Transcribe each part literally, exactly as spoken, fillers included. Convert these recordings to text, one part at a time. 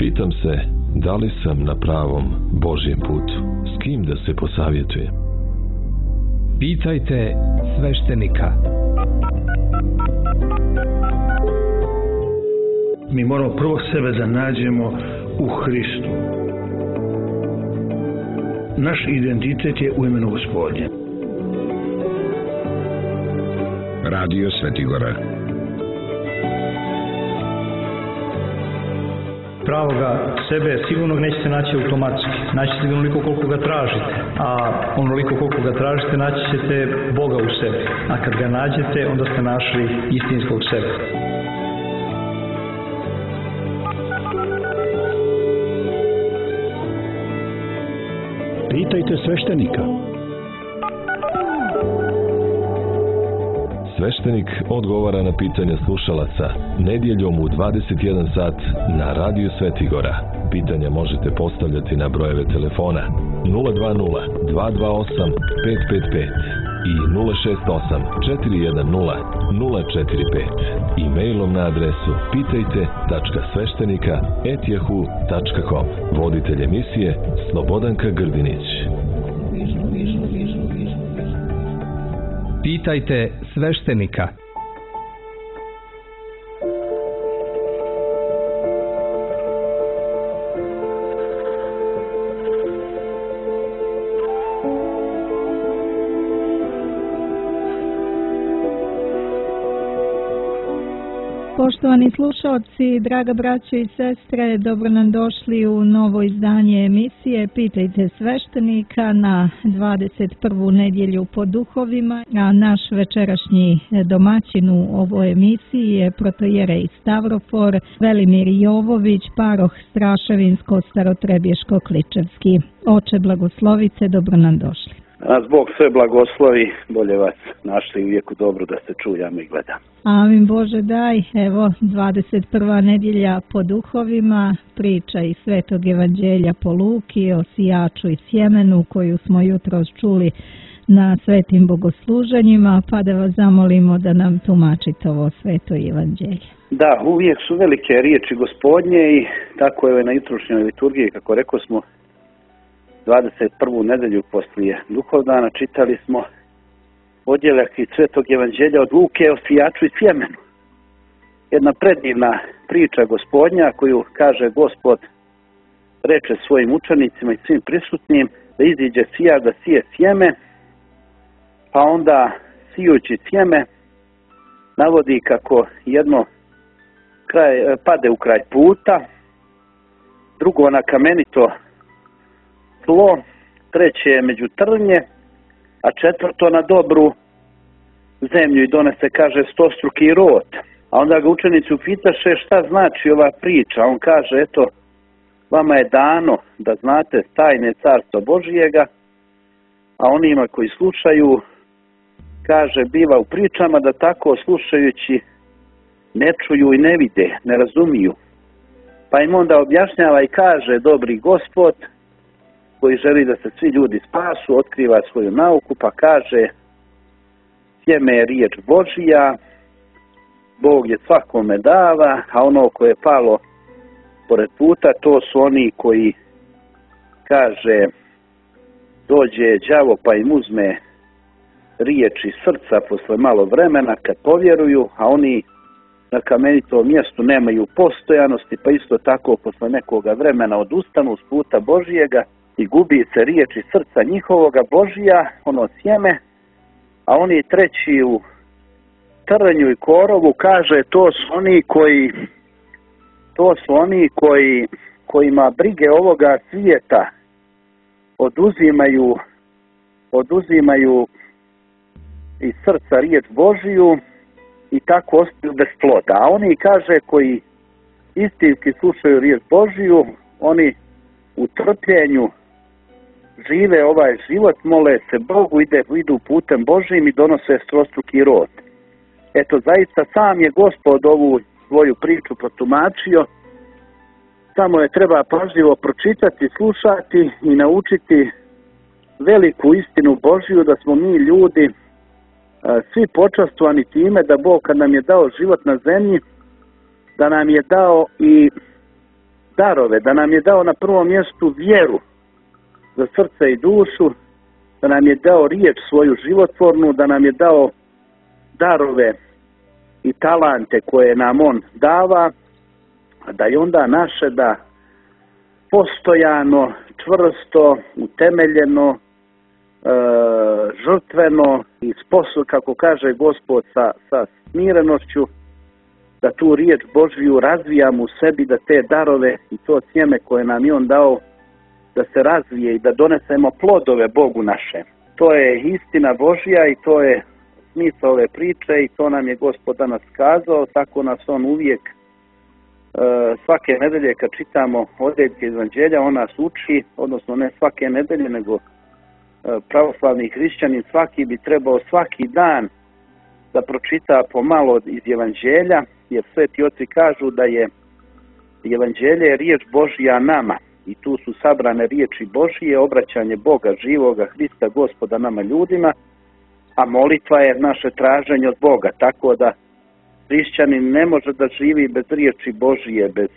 Pitam se da li sam na pravom Božjem putu, s kim da se posavjetujem. Pitajte sveštenika. Mi moramo prvo sebe da nađemo u Hristu. Naš identitet je u imenu Gospodnje. Radio Svetigora. Pravoga sebe sigurno nećete naći automatski. Naći ćete onoliko koliko ga tražite. A onoliko koliko ga tražite naći ćete Boga u sebi. A kad ga nađete, onda ste našli istinskog sebe. Pitajte sveštenika. Sveštenik odgovara na pitanja slušalaca nedjeljom u dvadeset jedan sat na Radio Svetigora. Pitanja možete postavljati na brojeve telefona nula dva nula dva dva osam pet pet pet i nula šest osam četiri jedan nula nula četiri pet. E-mailom na adresu pitajte tačka sveštenika at yahoo tačka com. Voditelj emisije Slobodanka Grdinić. Pitajte sveštenika. Poštovani slušalci, draga braćo i sestre, dobro nam došli u novo izdanje emisije Pitajte sveštenika na dvadeset prvu nedjelju po duhovima, a naš večerašnji domaćin u ovoj emisiji je protojerej Stavrofor Velimir Jovović, paroh Straševinsko-Starotrebješko-Kličevski. Oče, blagoslovite, dobro nam došli. Nas Bog sve blagoslovi, bolje vas našli uvijek u dobro da se čujamo i gledamo. Amin Bože daj, evo dvadeset prva nedjelja po duhovima, priča iz Svetog evanđelja po Luki o sijaču i sjemenu koju smo jutros čuli na svetim bogosluženjima, pa da vas zamolimo da nam tumačite ovo sveto evanđelje. Da, uvijek su velike riječi Gospodnje i tako je na jutrošnjoj liturgiji, kako rekao smo, dvadeset prvu nedelju poslije duhovdana čitali smo odjeljak iz Svetog evanđelja od Luke o sijaču i sjemenu. Jedna predivna priča Gospodnja koju kaže Gospod, reče svojim učenicima i svim prisutnim da iziđe sijač da sije sjeme, pa onda sijući sjeme navodi kako jedno kraj, pade u kraj puta, drugo na kamenito tlo, treće je među trnje, a četvrto na dobru zemlju i donese, kaže, stostruki rod. A onda ga učenici upitaše šta znači ova priča. On kaže, eto, vama je dano da znate tajne carstva Božijega, a onima koji slušaju, kaže, biva u pričama da tako slušajući ne čuju i ne vide, ne razumiju. Pa im onda objašnjava i kaže, dobri Gospod, koji želi da se svi ljudi spasu, otkriva svoju nauku, pa kaže, sjeme je riječ Božija, Bog je svakome dava, a ono koje je palo pored puta, to su oni koji, kaže, dođe đavo pa im uzme riječi srca posle malo vremena kad povjeruju, a oni na kamenitom mjestu nemaju postojanosti, pa isto tako posle nekoga vremena odustanu s puta Božijega i gubi se riječi srca njihovoga Božija, ono sjeme, a oni treći u trnju i korovu, kaže, to su oni koji to su oni koji kojima brige ovoga svijeta oduzimaju oduzimaju iz srca riječ Božiju i tako ostaju bez ploda. A oni, kaže, koji istinski slušaju riječ Božiju, oni u trpljenju žive ovaj život, mole se Bogu, ide, idu putem Božijim i donose strostruki rod. Eto, zaista sam je Gospod ovu svoju priču protumačio, samo je treba pažljivo pročitati, slušati i naučiti veliku istinu Božiju, da smo mi ljudi svi počastvovani time da Bog kad nam je dao život na zemlji, da nam je dao i darove, da nam je dao na prvom mjestu vjeru za srce i dušu, da nam je dao riječ svoju životvornu, da nam je dao darove i talante koje nam on dava, a da je onda naše da postojano, čvrsto, utemeljeno, e, žrtveno i sposobno, kako kaže Gospod, sa, sa smirenošću, da tu riječ Božju razvijamo u sebi, da te darove i to sjeme koje nam je on dao, da se razvije i da donesemo plodove Bogu naše. To je istina Božja i to je smisao ove priče i to nam je Gospod danas kazao, tako nas on uvijek e, svake nedelje kad čitamo odjeljke Evanđelja, on nas uči, odnosno ne svake nedelje, nego e, pravoslavni hrišćanin svaki bi trebao svaki dan da pročita pomalo iz Evanđelja, jer sveti oci kažu da je Evanđelje riječ Božja nama i tu su sabrane riječi Božije, obraćanje Boga, živoga, Hrista, Gospoda nama ljudima, a molitva je naše traženje od Boga, tako da hrišćanin ne može da živi bez riječi Božije, bez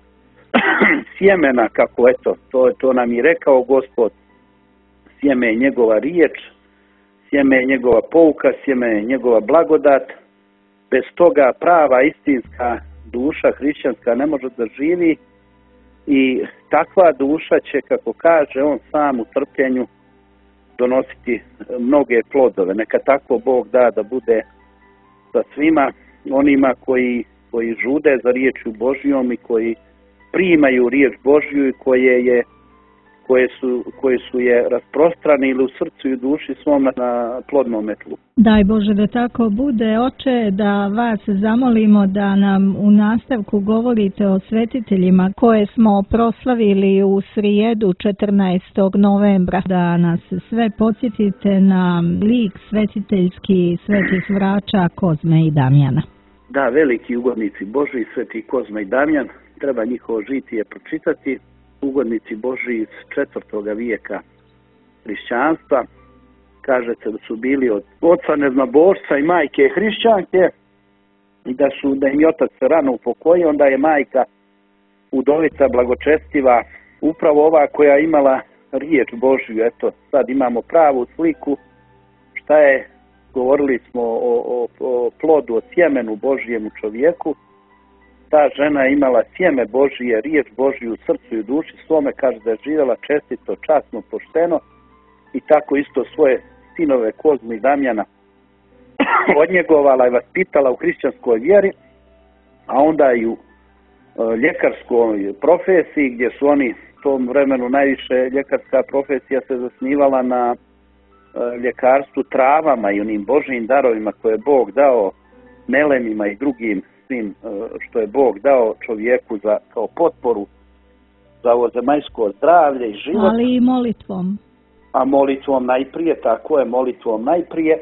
sjemena, kako eto, to, to nam je rekao Gospod, sjeme je njegova riječ, sjeme je njegova pouka, sjeme je njegova blagodat, bez toga prava istinska duša hrišćanska ne može da živi i takva duša će, kako kaže on sam u trpljenju, donositi mnoge plodove. Neka tako Bog da da bude sa svima onima koji, koji žude za riječju Božjom i koji primaju riječ Božju i koje je koje su, koje su je rasprostranili u srcu i u duši svom na, na plodnom tlu. Daj Bože da tako bude. Oče, da vas zamolimo da nam u nastavku govorite o svetiteljima koje smo proslavili u srijedu četrnaestog novembra, da nas sve podsjetite na lik svetiteljski svetih vraća Kozme i Damjana. Da, veliki ugodnici Božji, sveti Kozma i Damjan, treba njihovo žitije pročitati. Ugodnici Božji iz četvrtog vijeka hrišćanstva. Kaže se da su bili od oca neznabošca i majke hrišćanke i da su da im je otac rano upokojio, onda je majka udovica blagočestiva, upravo ova koja je imala riječ Božju. Eto, sad imamo pravu sliku šta je, govorili smo o, o, o plodu, o sjemenu Božjemu čovjeku. Ta žena je imala sjeme Božije, riječ Božju u srcu i u duši svome, kaže da je živjela čestito, časno, pošteno i tako isto svoje sinove Kozmu i Damjana odnjegovala i vaspitala u hrišćanskoj vjeri, a onda i u ljekarskoj profesiji, gdje su oni u tom vremenu najviše ljekarska profesija se zasnivala na ljekarstvu travama i onim Božjim darovima koje je Bog dao melemima i drugim svim što je Bog dao čovjeku za, kao potporu za ovo zemaljsko zdravlje i život. Ali i molitvom. A molitvom najprije, tako je, molitvom najprije.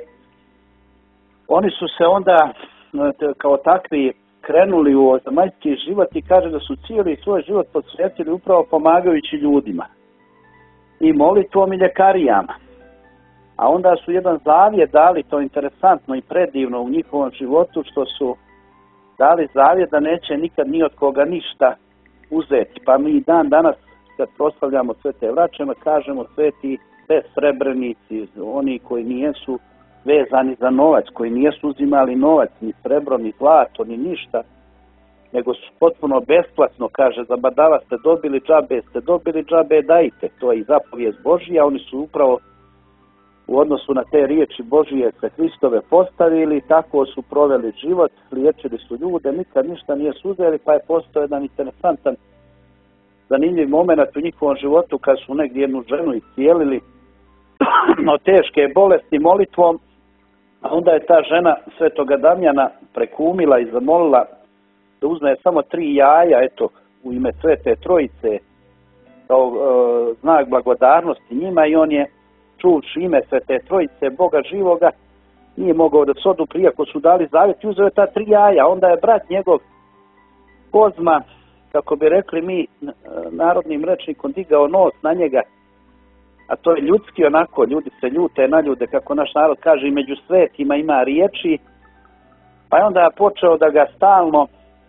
Oni su se onda kao takvi krenuli u zemaljski život i kaže da su cijeli svoj život posvetili upravo pomagajući ljudima. I molitvom i ljekarijama. A onda su jedan zavjet dali, to interesantno i predivno u njihovom životu, što su dali zavjet da neće nikad ni od koga ništa uzeti. Pa mi dan danas kad proslavljamo svete vraćama kažemo sveti besrebrenici, oni koji nijesu vezani za novac, koji nijesu uzimali novac, ni srebro, ni zlato, ni ništa, nego su potpuno besplatno, kaže, za badava ste dobili džabe, ste dobili džabe, dajte. To je i zapovijest Božija, oni su upravo u odnosu na te riječi Božije se Hristove postavili, tako su proveli život, liječili su ljude, nikad ništa nije uzeli, pa je postao jedan interesantan, zanimljiv moment u njihovom životu kad su negdje jednu ženu iscijelili od teške bolesti molitvom, a onda je ta žena svetoga Damjana prekumila i zamolila da uzme samo tri jaja, eto, u ime Svete Trojice, kao e, znak blagodarnosti njima, i on je čuvši ime Svete Trojice, Boga živoga, nije mogao da se odupri, iako su dali zavjet, i uzeo je ta tri jaja. Onda je brat njegov Kozma, kako bi rekli mi narodnim rečnikom, digao nos na njega, a to je ljudski onako, ljudi se ljute na ljude, kako naš narod kaže, i među svetima ima riječi, pa je onda počeo da ga stalno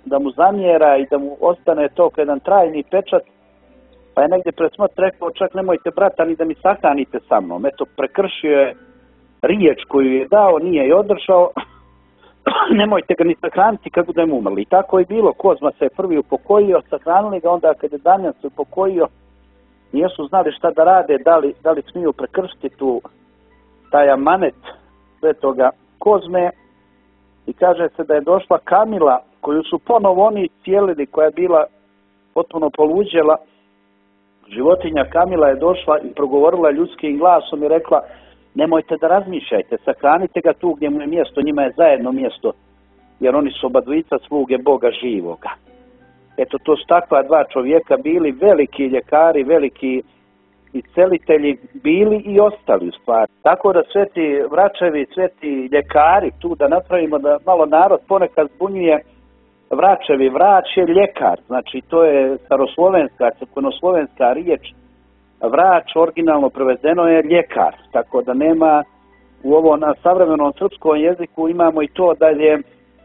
da mu zamjera i da mu ostane to kao jedan trajni pečat, pa je negdje pred smrt rekao, čak nemojte brata ni da mi sahranite sa mnom. Eto, prekršio je riječ koju je dao, nije je održao, nemojte ga ni sahraniti kad budemo umrli. I tako je bilo, Kozma se je prvi upokojio, sahranili ga, onda kad je Damjan se upokojio, nisu znali šta da rade, da li, da li smiju prekršiti tu taj amanet svetoga Kozme. I kaže se da je došla Kamila, koju su ponovo oni cijelili, koja je bila potpuno poluđela. Životinja Kamila je došla i progovorila ljudskim glasom i rekla, nemojte da razmišljajte, sahranite ga tu gdje mu je mjesto, njima je zajedno mjesto, jer oni su oba dvojica sluge Boga živoga. Eto, to su takva dva čovjeka bili, veliki ljekari, veliki iscelitelji, bili i ostali u stvari. Tako da sveti vračevi, sveti ljekari, tu da napravimo da malo narod ponekad zbunjuje, vračevi, vrać je ljekar, znači to je staroslovenska, crkvenoslovenska riječ, vrać originalno prevedeno je ljekar, tako da nema u ovo na savremenom srpskom jeziku imamo i to da je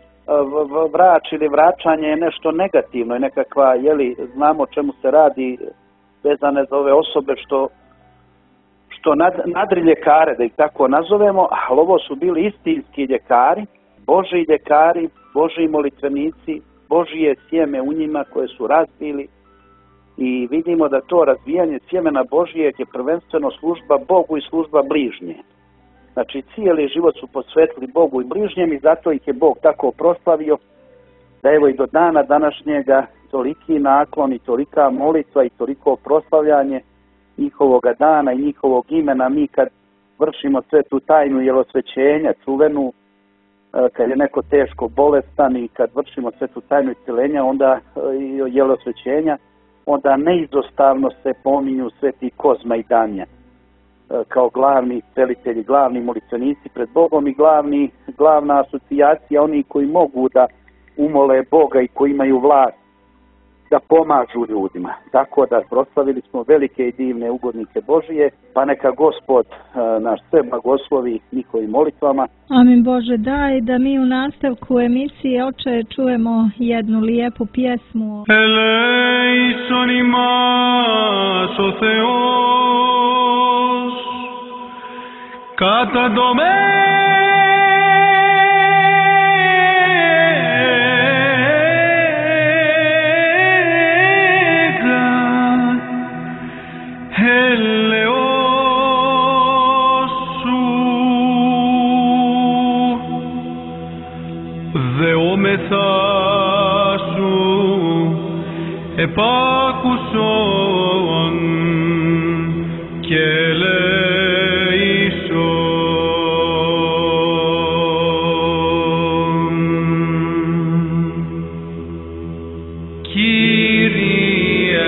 vrać ili vraćanje nešto negativno i nekakva, jeli, znamo čemu se radi vezane za ove osobe što, što nad, nadri ljekare, da ih tako nazovemo, ali ovo su bili istinski ljekari, Božji ljekari, Božji molitvenici, Božje sjeme u njima koje su razbili i vidimo da to razvijanje sjemena Božijeg je prvenstveno služba Bogu i služba bližnje. Znači cijeli život su posvetili Bogu i bližnjem i zato ih je Bog tako proslavio da evo i do dana današnjega toliki naklon i tolika molitva i toliko proslavljanje njihovoga dana i njihovog imena. Mi kad vršimo svetu tajnu jelosvećenja, čuvenu, kad je neko teško bolestan i kad vršimo svetu tajnu isceljenja, onda i jelosvećenja, onda neizostavno se pominju sveti Kozma i Damjan kao glavni iscelitelji, glavni molitvenici pred Bogom i glavni, glavna asocijacija oni koji mogu da umole Boga i koji imaju vlast da pomažu ljudima. Tako da proslavili smo velike i divne ugodnike Božije, pa neka Gospod naš sve blagoslovi njihovim molitvama. Amin Bože, daj da mi u nastavku emisije, Oče, čujemo jednu lijepu pjesmu. Eleison imas o Θεός κατά δομέ επάκουσον και λέησον Κύριε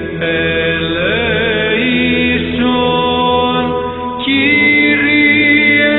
ελέησον Κύριε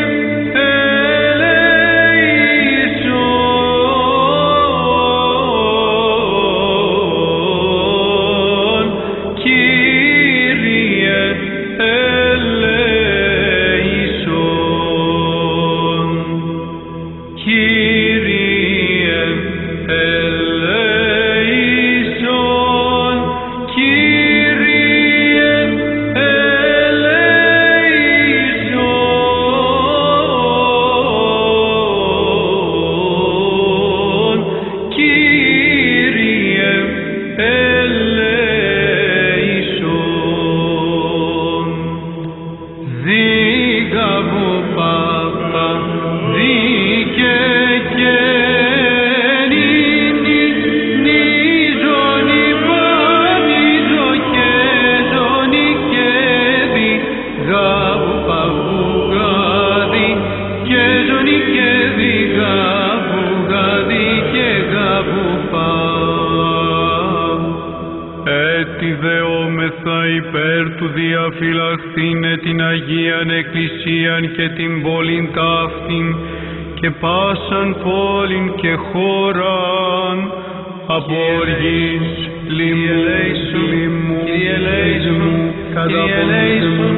υπέρ του διαφυλαχθήνε την Αγίαν Εκκλησίαν και την πόλην ταύτην και πάσαν πόλην και χώραν από οργής λιμού, λιμού, καταποντισμού,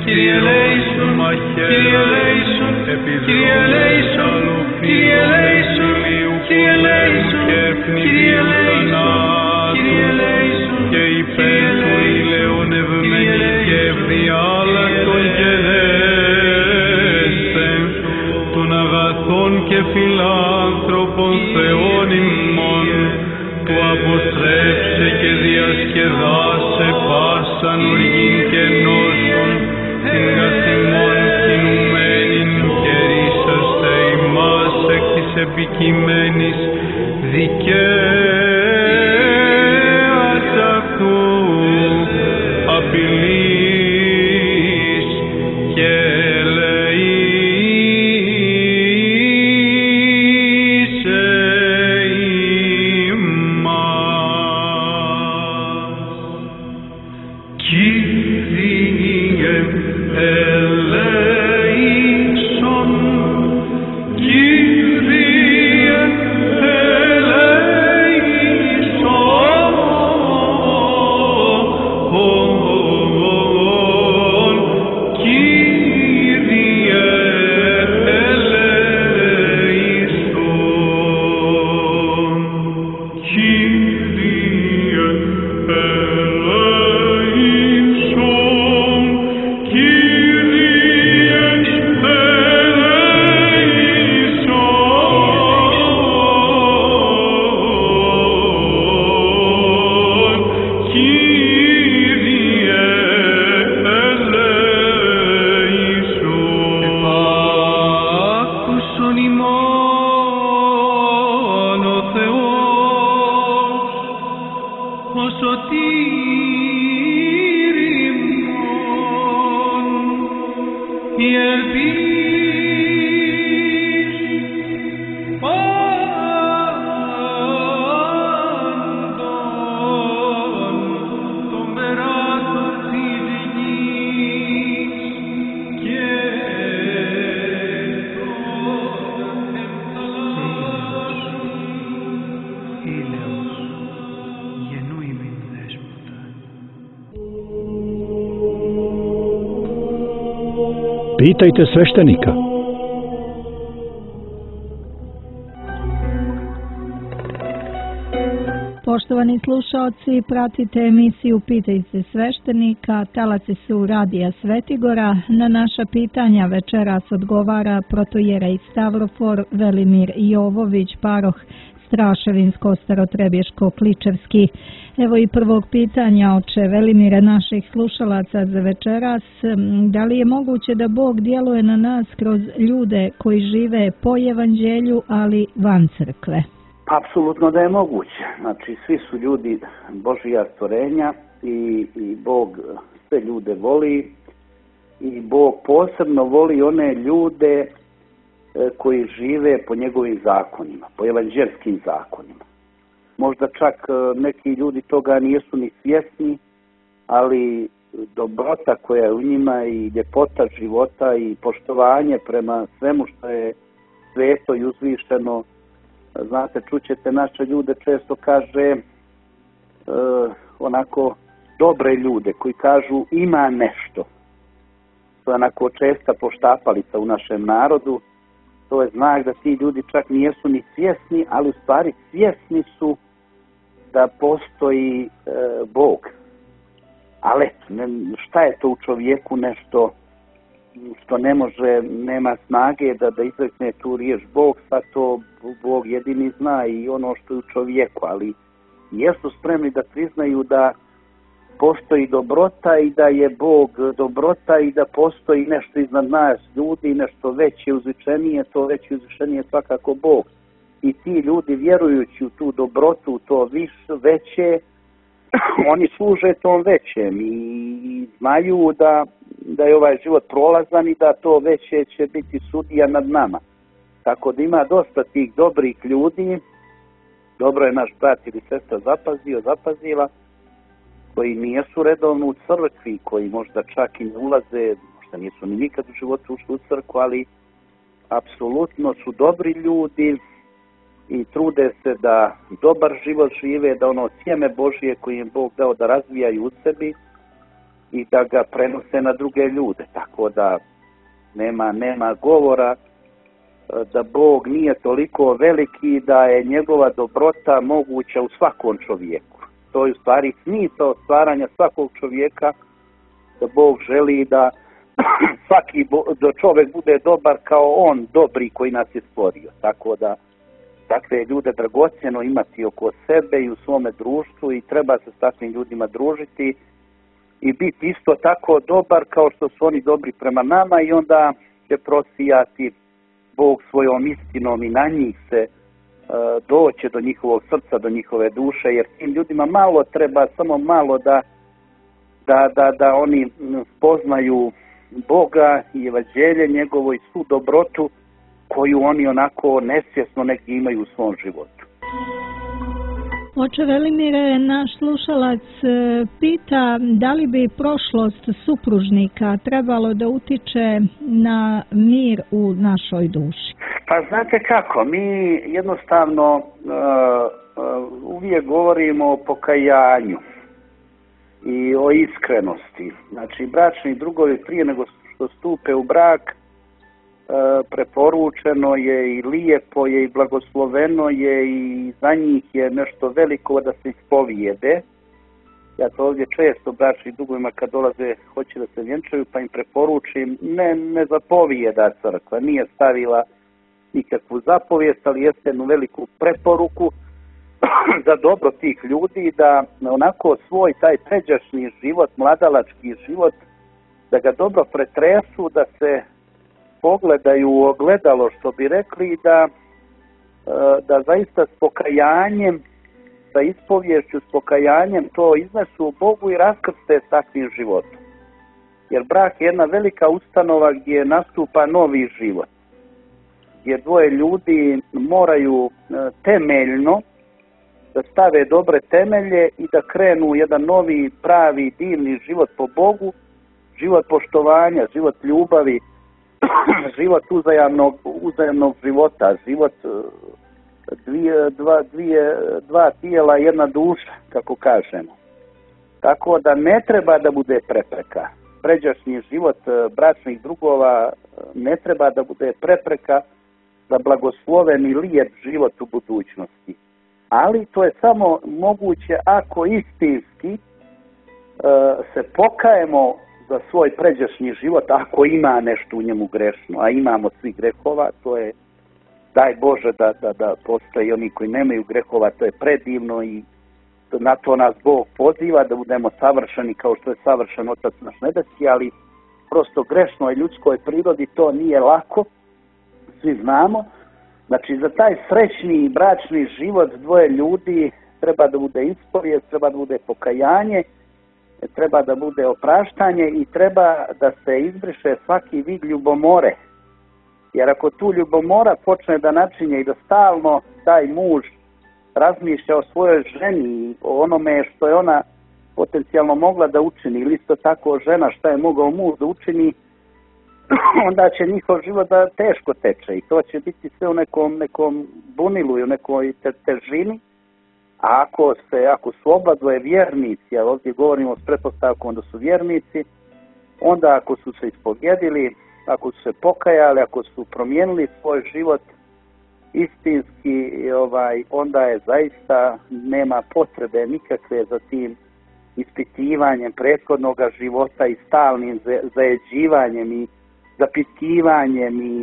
μαχαίρων, επιδρόμων, αλοφίων, ηλίου, και ευνηδίων, των Θεών ημών, που αποστρέψε και διασκεδάσε πάσαν οργήν και νόσον, την καθημών κινουμένην και ρίσαστε ημάς εκ της επικειμένης δικαίας αυτού απειλής και ελεήσε ημάς. Κύριε ελέησον, Κύριε Pitajte sveštenika. Poštovani slušaoci, pratite emisiju Pitajte sveštenika, talasi su Radija Svetigora. Na naša pitanja večeras odgovara protojerej Stavrofor Velimir Jovović, paroh Straševinsko-Starotrebješko-Kličevski. Evo i prvog pitanja, oče Velimire, naših slušalaca za večeras. Da li je moguće da Bog djeluje na nas kroz ljude koji žive po evanđelju, ali van crkve? Apsolutno da je moguće. Znači, svi su ljudi Božija stvorenja i, i Bog sve ljude voli i Bog posebno voli one ljude koji žive po njegovim zakonima, po evanđelskim zakonima. Možda čak neki ljudi toga nisu ni svjesni, ali dobrota koja je u njima i ljepota života i poštovanje prema svemu što je sveto i uzvišeno. Znate, čućete naše ljude često kaže e, onako dobre ljude koji kažu ima nešto. To je onako česta poštapalica u našem narodu. To je znak da ti ljudi čak nijesu ni svjesni, ali u stvari svjesni su da postoji e, Bog. Ali ne, šta je to u čovjeku nešto što ne može, nema snage da, da izrekne tu riječ Bog, sad to Bog jedini zna i ono što je u čovjeku, ali jesu spremni da priznaju da postoji dobrota i da je Bog dobrota i da postoji nešto iznad nas ljudi, nešto veće, uzvišenije, to veće uzvišenije svakako Bog. I ti ljudi vjerujući u tu dobrotu, to više, veće, oni služe tom većem i znaju da, da je ovaj život prolazan i da to veće će biti sudija nad nama. Tako da ima dosta tih dobrih ljudi, dobro je naš brat ili sestra zapazio, zapazila, koji nijesu redovno u crkvi, koji možda čak i ne ulaze, možda nisu ni nikad u životu ušli u crkvu, ali apsolutno su dobri ljudi i trude se da dobar život žive, da ono sjeme Božije koje im Bog dao da razvijaju u sebi i da ga prenose na druge ljude. Tako da nema, nema govora da Bog nije toliko veliki da je njegova dobrota moguća u svakom čovjeku. To je u stvari smisao stvaranja svakog čovjeka, da Bog želi da svaki da čovjek bude dobar kao on dobri koji nas je stvorio. Tako da takve ljude dragocjeno imati oko sebe i u svome društvu i treba se s takvim ljudima družiti i biti isto tako dobar kao što su oni dobri prema nama i onda će prosijati Bog svojom istinom i na njih se uh, doće do njihovog srca, do njihove duše, jer tim ljudima malo treba, samo malo da, da, da, da oni poznaju Boga i evanđelje njegovo i svu dobrotu koju oni onako nesvjesno negdje imaju u svom životu. Oče Velimire, naš slušalac pita da li bi prošlost supružnika trebalo da utiče na mir u našoj duši? Pa znate kako, mi jednostavno uh, uh, uvijek govorimo o pokajanju i o iskrenosti. Znači, bračni drugovi prije nego što stupe u brak, preporučeno je i lijepo je i blagosloveno je i za njih je nešto veliko da se ispovijede. Ja to ovdje često bračnim drugovima kad dolaze hoće da se vjenčaju pa im preporučim, ne, ne zapovijeda crkva, nije stavila nikakvu zapovijest, ali jeste jednu veliku preporuku za dobro tih ljudi da onako svoj taj pređašnji život, mladalački život, da ga dobro pretresu, da se pogledaju u ogledalo, što bi rekli, da, da zaista s pokajanjem, sa ispovješću, s pokajanjem to iznesu Bogu i raskrste s takvim životom. Jer brak je jedna velika ustanova gdje nastupa novi život, gdje dvoje ljudi moraju temeljno da stave dobre temelje i da krenu jedan novi, pravi, divni život po Bogu, život poštovanja, život ljubavi, život uzajamnog, uzajamnog života, život dvije, dva, dvije, dva tijela, jedna duša, kako kažemo. Tako da ne treba da bude prepreka. Pređašnji život bračnih drugova ne treba da bude prepreka za blagosloven i lijep život u budućnosti. Ali to je samo moguće ako istinski se pokajemo za svoj pređašnji život, ako ima nešto u njemu grešno, a imamo svi grehova, to je, daj Bože da, da, da postoje oni koji nemaju grehova, to je predivno i na to nas Bog poziva, da budemo savršeni kao što je savršen Otac naš nebeski, ali prosto grešnoj ljudskoj prirodi to nije lako, svi znamo. Znači, za taj srećni bračni život dvoje ljudi treba da bude ispovijest, treba da bude pokajanje, treba da bude opraštanje i treba da se izbriše svaki vid ljubomore. Jer ako tu ljubomora počne da načinje i da stalno taj muž razmišlja o svojoj ženi i o onome što je ona potencijalno mogla da učini, ili isto tako žena šta je mogao muž da učini, onda će njihov život da teško teče i to će biti sve u nekom, nekom bunilu i u nekoj te, težini. A ako, se, ako su oba dvoje vjernici, a ovdje govorimo s pretpostavkom da su vjernici, onda ako su se ispovjedili, ako su se pokajali, ako su promijenili svoj život istinski, ovaj, onda je zaista nema potrebe nikakve za tim ispitivanjem prethodnog života i stalnim zajeđivanjem i zapitkivanjem i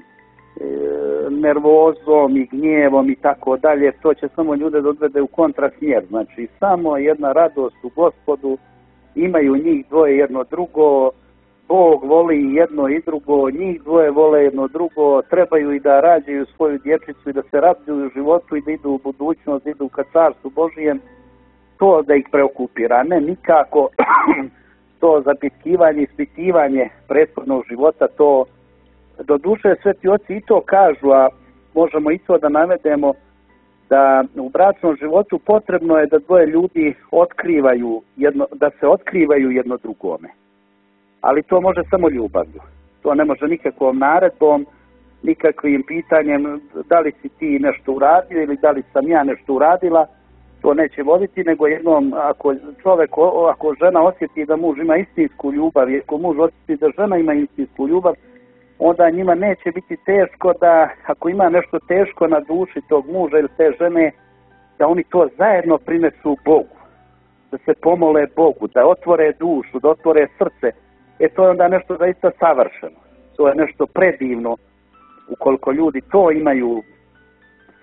nervozom i gnjevom i tako dalje, to će samo ljude da odvede u kontrasmjer. Znači, samo jedna radost u Gospodu, imaju njih dvoje jedno drugo, Bog voli jedno i drugo, njih dvoje vole jedno drugo, trebaju i da rađaju svoju dječicu i da se raduju u životu i da idu u budućnost, da idu ka carstvu Božijem, to da ih preokupira, ne nikako to zapitkivanje, ispitivanje prethodnog života, to do duše sveti oci i to kažu, a možemo i to da navedemo, da u bračnom životu potrebno je da dvoje ljudi otkrivaju jedno, da se otkrivaju jedno drugome. Ali to može samo ljubavlju. To ne može nikakvom naredbom, nikakvim pitanjem da li si ti nešto uradio ili da li sam ja nešto uradila. To neće voditi, nego jednom, ako čovjek, ako žena osjeti da muž ima istinsku ljubav i ako muž osjeti da žena ima istinsku ljubav, onda njima neće biti teško da, ako ima nešto teško na duši tog muža ili te žene, da oni to zajedno prinesu Bogu, da se pomole Bogu, da otvore dušu, da otvore srce. E to je onda nešto zaista savršeno. To je nešto predivno, ukoliko ljudi to imaju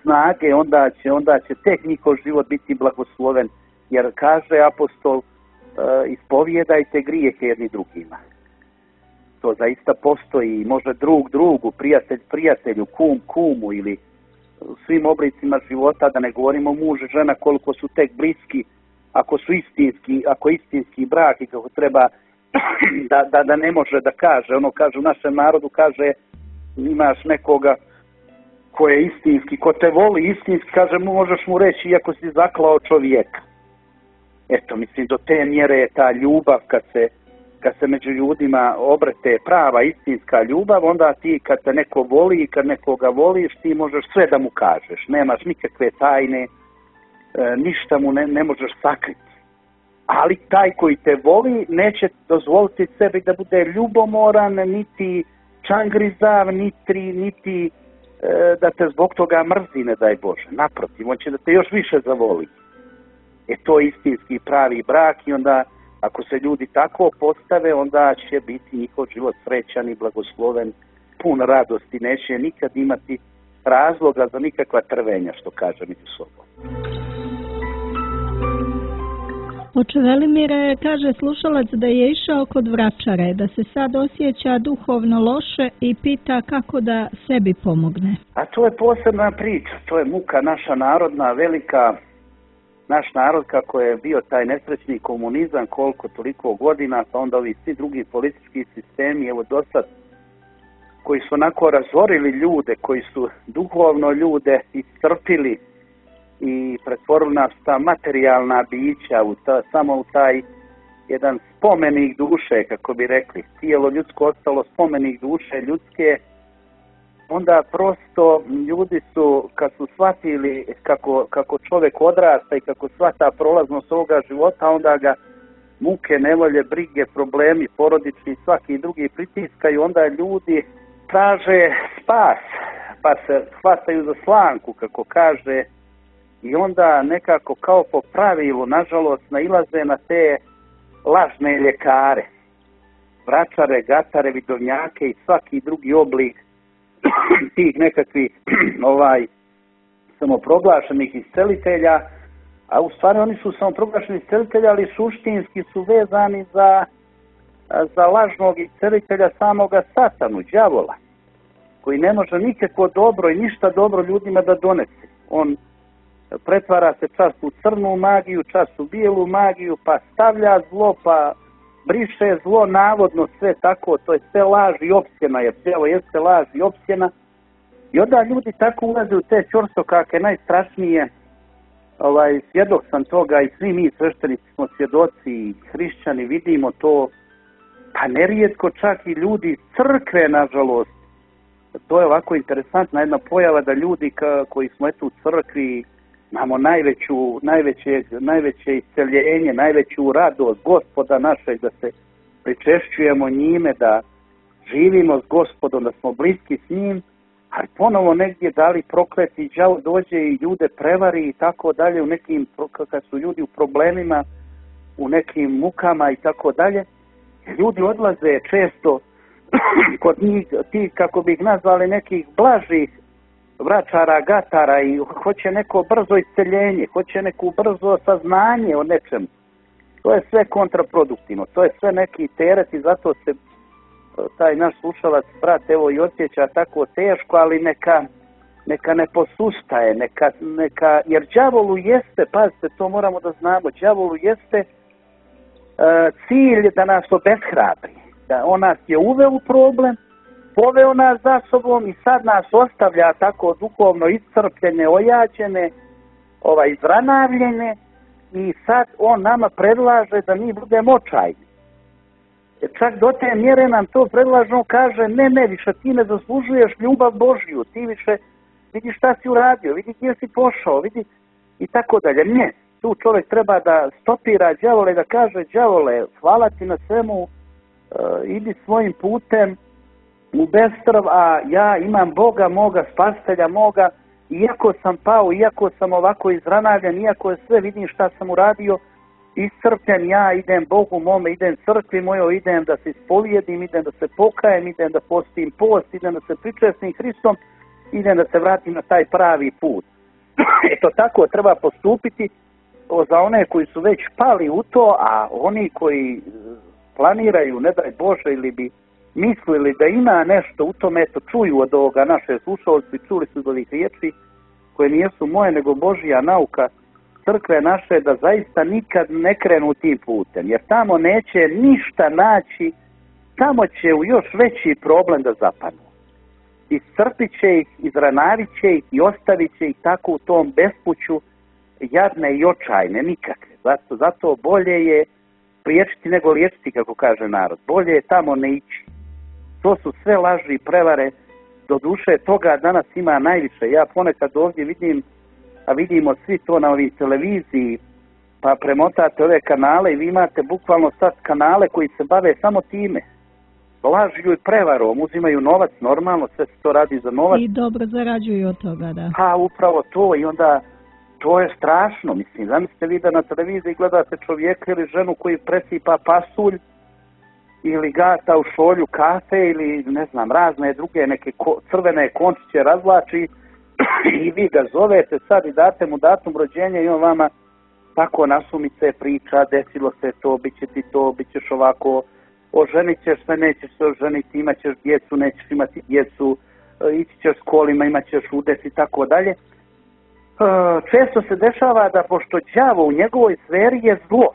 snage, onda će, onda će tek njihov život biti blagosloven. Jer kaže apostol, e, ispovijedajte grijehe jedni drugima. To zaista postoji, može drug drugu, prijatelj prijatelju, kum kumu ili u svim oblicima života, da ne govorimo muž i žena koliko su tek bliski, ako su istinski, ako istinski brak i kako treba da, da, da ne može da kaže, ono kaže u našem narodu, kaže imaš nekoga ko je istinski, ko te voli istinski, kaže mu, možeš mu reći iako si zaklao čovjeka. Eto, mislim, do te mjere je ta ljubav kad se kad se među ljudima obrete prava istinska ljubav, onda ti kad te neko voli i kad nekoga voliš, ti možeš sve da mu kažeš. Nemaš nikakve tajne, e, ništa mu ne, ne možeš sakriti. Ali taj koji te voli neće dozvoliti sebi da bude ljubomoran, niti čangrizav, niti, niti e, da te zbog toga mrzi, ne daj Bože. Naprotiv, on će da te još više zavoli. E to je istinski pravi brak i onda ako se ljudi tako postave, onda će biti njihov život srećan i blagosloven, pun radosti, neće nikad imati razloga za nikakva trvenja, što kaže među sobom. Oče Velimire, kaže slušalac da je išao kod vračare, da se sad osjeća duhovno loše i pita kako da sebi pomogne. A to je posebna priča, to je muka naša narodna, velika. Naš narod, kako je bio taj nesrećni komunizam koliko toliko godina, pa onda ovi svi drugi politički sistemi, evo do sad, koji su onako razorili ljude, koji su duhovno ljude iscrpili i pretvorili nas ta materijalna bića, u ta, samo u taj jedan spomenik duše, kako bi rekli, tijelo ljudsko ostalo spomenik duše ljudske, onda prosto ljudi su, kad su shvatili kako, kako čovjek odrasta i kako shvata prolaznost ovoga života, onda ga muke, nevolje, brige, problemi, porodični, svaki drugi pritiskaju, onda ljudi traže spas, pa se hvataju za slanku, kako kaže, i onda nekako kao po pravilu, nažalost, nailaze na te lažne ljekare, vračare, gatare, vidovnjake i svaki drugi oblik tih nekakvih ovaj samoproglašenih iscelitelja, a u stvari oni su samoproglašeni iscelitelji, ali suštinski su vezani za, za lažnog iscelitelja samoga satanu, đavola, koji ne može nikakvo dobro i ništa dobro ljudima da donese. On pretvara se čas u crnu magiju, čas u bijelu magiju, pa stavlja zlo, pa briše zlo, navodno sve tako, to je sve laž i opsjena, jer djavo jeste laž i opsjena. I onda ljudi tako ulaze u te ćorsokake najstrašnije. Ovaj, svjedok sam toga i svi mi sveštenici smo svjedoci i hrišćani, vidimo to, pa nerijetko čak i ljudi iz crkve, nažalost. To je ovako interesantna jedna pojava da ljudi ka, koji smo eto u crkvi imamo najveću, najveće, najveće isceljenje, najveću radost Gospoda našeg, da se pričešćujemo njime, da živimo s Gospodom, da smo bliski s njim, ali ponovo negdje da li prokleti đavo dođe i ljude prevari i tako dalje, u nekim, kad su ljudi u problemima, u nekim mukama i tako dalje, ljudi odlaze često kod njih, ti kako bi ih nazvali nekih blažih vračara, gatara i hoće neko brzo isceljenje, hoće neko brzo saznanje o nečem. To je sve kontraproduktivno, to je sve neki teret i zato se taj naš slušalac, brat, evo i osjeća tako teško, ali neka, neka ne posustaje, neka, neka, jer đavolu jeste, pazite, to moramo da znamo, đavolu jeste uh, cilj da nas obeshrabri, da on nas je uveo u problem, poveo nas za sobom i sad nas ostavlja tako duhovno iscrpljene, ojađene, ovaj, izranavljene i sad on nama predlaže da mi budemo očajni. Čak do te mjere nam to predlažno kaže, ne, ne, više ti ne zaslužuješ ljubav Božju, ti više vidi šta si uradio, vidi gdje si pošao, vidi i tako dalje. Ne, tu čovjek treba da stopira đavole, da kaže đavole, hvala ti na svemu, uh, idi svojim putem u bestrv, a ja imam Boga moga, spasitelja moga, iako sam pao, iako sam ovako izranavljen, iako je sve, vidim šta sam uradio, iscrpljen, ja idem Bogu mome, idem crkvi mojoj, idem da se ispovjedim, idem da se pokajem, idem da postim post, idem da se pričestim Hristom, idem da se vratim na taj pravi put. Eto tako treba postupiti za one koji su već pali u to, a oni koji planiraju, ne daj Bože, ili bi mislili da ima nešto u tome, eto čuju od ovoga naše slušalci, čuli su od ovih riječi koje nijesu moje, nego Božja nauka crkve naše, da zaista nikad ne krenu tim putem, jer tamo neće ništa naći, tamo će u još veći problem da zapadnu. Iscrpit će ih, izranavit će ih i ostavit će ih tako u tom bespuću, jadne i očajne, nikakve. Zato, zato bolje je priječiti nego liječiti, kako kaže narod. Bolje je tamo ne ići. To su sve laži i prevare. Do duše toga danas ima najviše. Ja ponekad ovdje vidim, a vidimo svi to na ovih televiziji, pa premotate ove kanale i vi imate bukvalno sad kanale koji se bave samo time. Lažju i prevarom, uzimaju novac, normalno, sve se to radi za novac. I dobro zarađuju od toga, da. Pa upravo to, i onda to je strašno, mislim. Zamislite vi da na televiziji gledate čovjeka ili ženu koji presipa pasulj ili gata u šolju kafe ili ne znam, razne druge neke ko, crvene končiće razvlači i vi ga zovete sad i date mu datum rođenja i on vama tako nasumice priča, desilo se to, bit će ti to, bit ćeš ovako, oženit ćeš se, nećeš se oženiti, imat ćeš djecu, nećeš imati djecu, ići ćeš s kolima, imat ćeš udes i tako dalje. Često se dešava da pošto đavo u njegovoj sferi je zlo,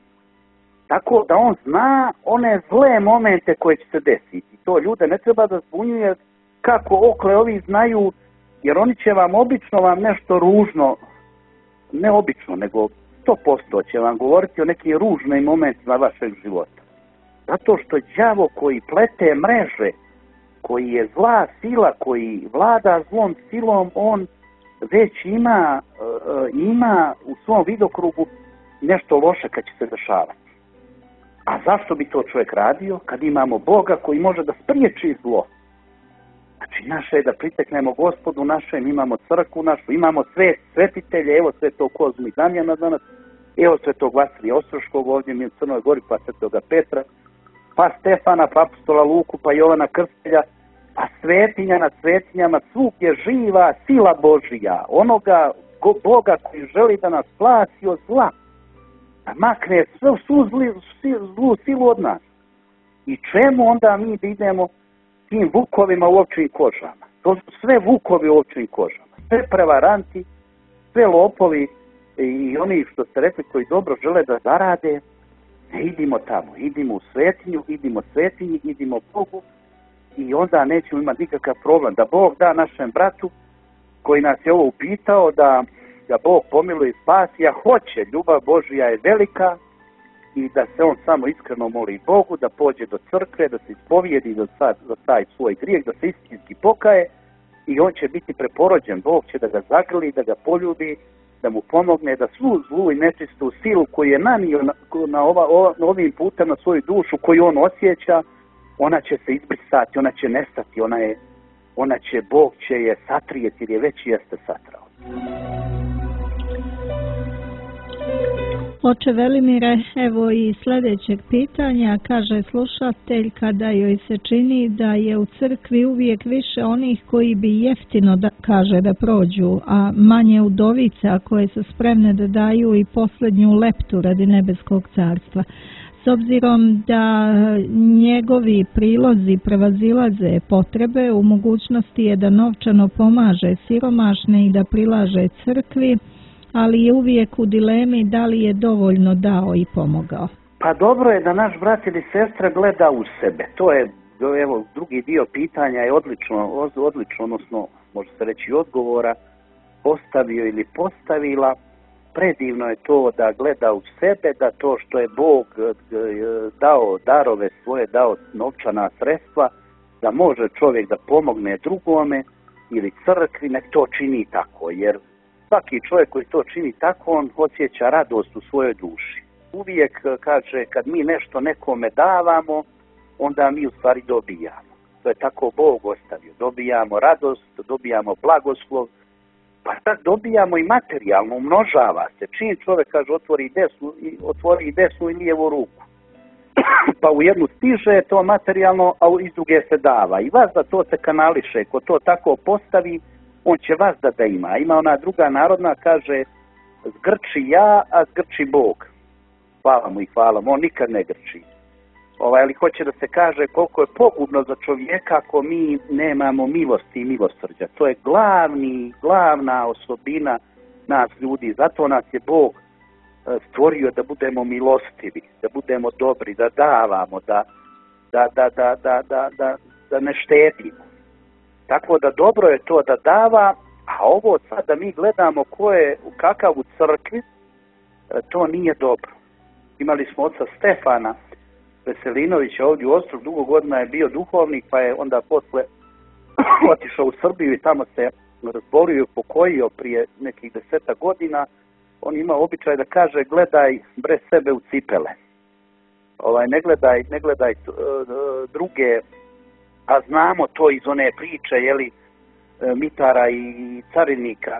tako da on zna one zle momente koje će se desiti. To ljude ne treba da zbunjuje kako okle ovi znaju, jer oni će vam obično vam nešto ružno, ne obično, nego sto posto će vam govoriti o nekim ružnim momentima vašeg života. Zato što đavo koji plete mreže, koji je zla sila, koji vlada zlom silom, on već ima, ima u svom vidokrugu nešto loše kad će se dešavati. A zašto bi to čovjek radio kad imamo Boga koji može da spriječi zlo? Znači naše je da priteknemo Gospodu našem, imamo crkvu našu, imamo svet, svetitelje, evo Svetog Kozmu i Damjana danas, evo Svetog Vasilija Ostroškog ovdje mi u Crnoj Gori, pa Svetoga Petra, pa Stefana, pa apostola Luku, pa Jovana Krstitelja, pa svetinja nad svetinjama, svugdje živa sila Božija, onoga Boga koji želi da nas spasi od zla, da makne svu, svu zli, zlu silu od nas. I čemu onda mi da idemo tim vukovima u ovčim kožama? To su sve vukovi u ovčim kožama, sve prevaranti, sve lopovi i oni što ste rekli koji dobro žele da zarade. Ne idimo tamo, idimo u svetinju, idimo svetinji, idimo Bogu i onda nećemo imati nikakav problem. Da Bog da našem bratu koji nas je ovo upitao, da ga Bog pomiluje i spasi, a hoće, ljubav Božja je velika i da se on samo iskreno moli Bogu, da pođe do crkve, da se ispovijedi do, sad, do taj svoj grijeh, da se istinski pokaje i on će biti preporođen. Bog će da ga zagrli, da ga poljubi, da mu pomogne, da svu zlu i nečistu silu koju je nanio na, na, ova, ova, na ovim putem na svoju dušu, koju on osjeća, ona će se izbrisati, ona će nestati, ona, je, ona će, Bog će je satrijeti jer je već jeste satrao. Oče Velimire, evo i sljedećeg pitanja, kaže slušatelj, kada joj se čini da je u crkvi uvijek više onih koji bi jeftino, da, kaže, da prođu, a manje udovica koje su spremne da daju i posljednju leptu radi nebeskog carstva. S obzirom da njegovi prilozi prevazilaze potrebe, u mogućnosti je da novčano pomaže siromašne i da prilaže crkvi, ali je uvijek u dilemi da li je dovoljno dao i pomogao. Pa dobro je da naš brat ili sestra gleda u sebe. To je, evo, drugi dio pitanja je odlično, odlično, odnosno, može se reći odgovora, postavio ili postavila. Predivno je to da gleda u sebe, da to što je Bog dao darove svoje, dao novčana sredstva, da može čovjek da pomogne drugome ili crkvi, nek to čini tako, jer svaki čovjek koji to čini tako, on osjeća radost u svojoj duši. Uvijek kaže, kad mi nešto nekome davamo, onda mi u stvari dobijamo. To je tako Bog ostavio. Dobijamo radost, dobijamo blagoslov, pa sad dobijamo i materijalno, umnožava se. Čim čovjek kaže, otvori desnu, otvori i desnu i lijevu ruku. Pa u jednu stiže to materijalno, a iz druge se dava. I vas da to se kanališe, ko to tako postavi, on će vas da da ima. Ima ona druga narodna, kaže, zgrči ja, a zgrči Bog. Hvala mu i hvala mu, on nikad ne grči. Ovaj, ali hoće da se kaže koliko je pogubno za čovjeka ako mi nemamo milosti i milosrđa. To je glavni, glavna osobina nas ljudi. Zato nas je Bog stvorio da budemo milostivi, da budemo dobri, da davamo, da, da, da, da, da, da, da, da ne štedimo. Tako da dobro je to da dava, a ovo sad da mi gledamo ko je kakav u crkvi, to nije dobro. Imali smo oca Stefana Veselinovića ovdje u Ostru, dugo godina je bio duhovnik, pa je onda posle otišao u Srbiju i tamo se razbolio i pokojio prije nekih deseta godina. On ima običaj da kaže, gledaj bre sebe u cipele. Ovaj, ne gledaj, ne gledaj uh, druge, a znamo to iz one priče, jeli, mitara i carinika.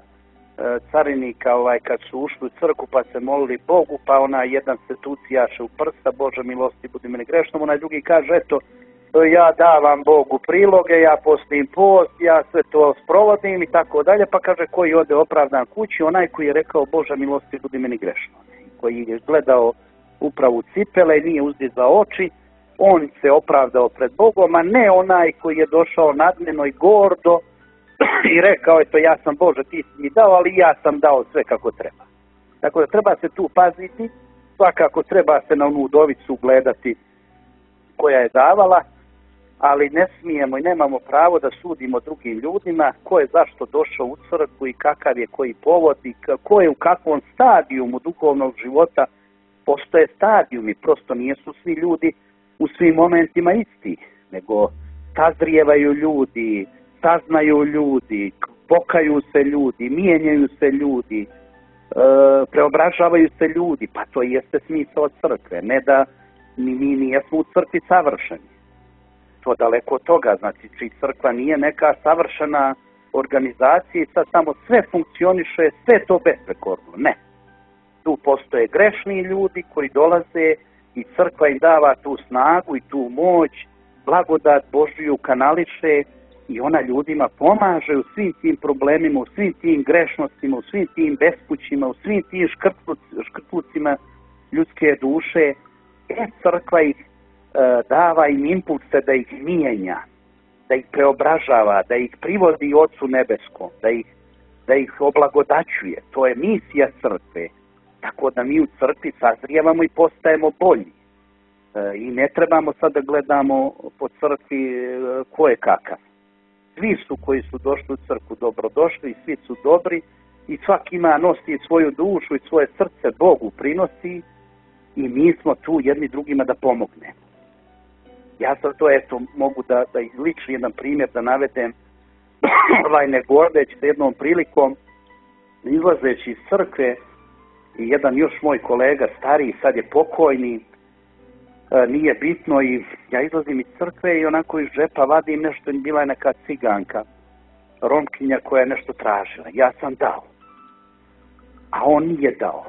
Carinika, ovaj, kad su ušli u crkvu pa se molili Bogu, pa onaj jedan se tucijaše u prsta, Bože milosti budi meni grešnom, onaj drugi kaže, eto, ja davam Bogu priloge, ja postim post, ja sve to sprovodim i tako dalje, pa kaže koji ode opravdan kući, onaj koji je rekao Bože milosti budi meni grešnom, koji je gledao upravo u cipele, nije uzdizao oči, on se opravdao pred Bogom, a ne onaj koji je došao nadmeno i gordo i rekao, eto ja sam Bože, ti si mi dao, ali ja sam dao sve kako treba. Tako da treba se tu paziti, svakako treba se na onu udovicu gledati koja je davala, ali ne smijemo i nemamo pravo da sudimo drugim ljudima ko je zašto došao u crkvu i kakav je koji povod i ko je u kakvom stadijumu duhovnog života. Postoje stadijumi, prosto nisu svi ljudi u svim momentima isti, nego sazrijevaju ljudi, saznaju ljudi, pokaju se ljudi, mijenjaju se ljudi, e, preobražavaju se ljudi, pa to jeste smisao crkve, ne da mi, mi nijesmo u crkvi savršeni. To daleko od toga, znači či crkva nije neka savršena organizacija i sad samo sve funkcioniše, sve to besprekorno, ne. Tu postoje grešni ljudi koji dolaze i crkva im dava tu snagu i tu moć, blagodat Božiju kanališe i ona ljudima pomaže u svim tim problemima, u svim tim grešnostima, u svim tim bespućima, u svim tim škrtlucima ljudske duše. E, crkva ih e, dava im impulse da ih mijenja, da ih preobražava, da ih privodi Ocu nebeskom, da ih, da ih oblagodaćuje. To je misija crkve. Tako da mi u crkvi sazrijevamo i postajemo bolji. E, I ne trebamo sad da gledamo po crkvi e, ko je kakav. Svi su koji su došli u crkvu dobrodošli i svi su dobri i svaki ima nosi svoju dušu i svoje srce Bogu prinosi i mi smo tu jedni drugima da pomognemo. Ja sad to eto mogu da, da izličim jedan primjer da navedem Lajne Gordeć sa jednom prilikom izlazeći iz crkve i jedan još moj kolega stariji, sad je pokojni, e, nije bitno i ja izlazim iz crkve i onako iz džepa vadim nešto, bila je neka ciganka, Romkinja koja je nešto tražila. Ja sam dao, a on nije dao.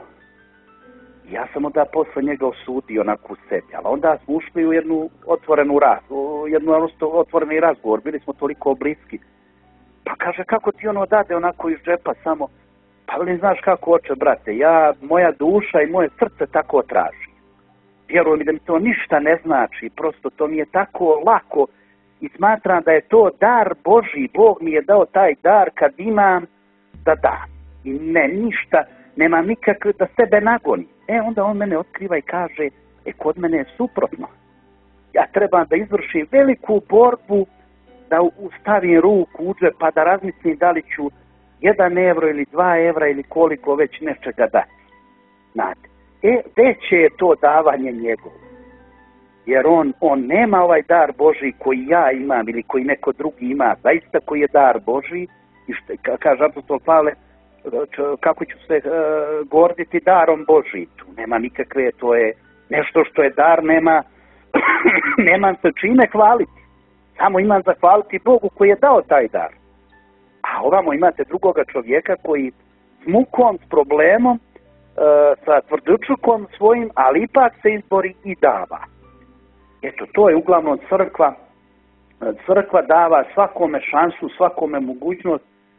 Ja sam onda posle njega osudio onako u sebi, ali onda smo ušli u jednu otvorenu razgovor, jednu otvoreni razgovor, bili smo toliko bliski. Pa kaže, kako ti ono dade onako iz džepa samo, pa li znaš kako oče, brate, ja, moja duša i moje srce tako traži. Vjerujem mi da mi to ništa ne znači, prosto to mi je tako lako i smatram da je to dar Božji, Bog mi je dao taj dar kad imam da dam. I ne, ništa, nema nikakve da sebe nagoni. E, onda on mene otkriva i kaže, e, kod mene je suprotno. Ja trebam da izvršim veliku borbu, da stavim ruku u džep, pa da razmislim da li ću jedan evro ili dva evra ili koliko već nečega dati. Znate, e, veće je to davanje njegovo. Jer on, on nema ovaj dar Božji koji ja imam ili koji neko drugi ima, zaista koji je dar Božji. I što, kaže apostol Pavle, kako ću se uh, gorditi darom Božjim. Tu nema nikakve, to je nešto što je dar, nema, nemam se čime hvaliti. Samo imam zahvaliti Bogu koji je dao taj dar. A ovamo imate drugoga čovjeka koji s mukom, s problemom, uh, sa tvrdučukom svojim, ali ipak se izbori i dava. Eto, to je uglavnom crkva. Crkva dava svakome šansu, svakome mogućnost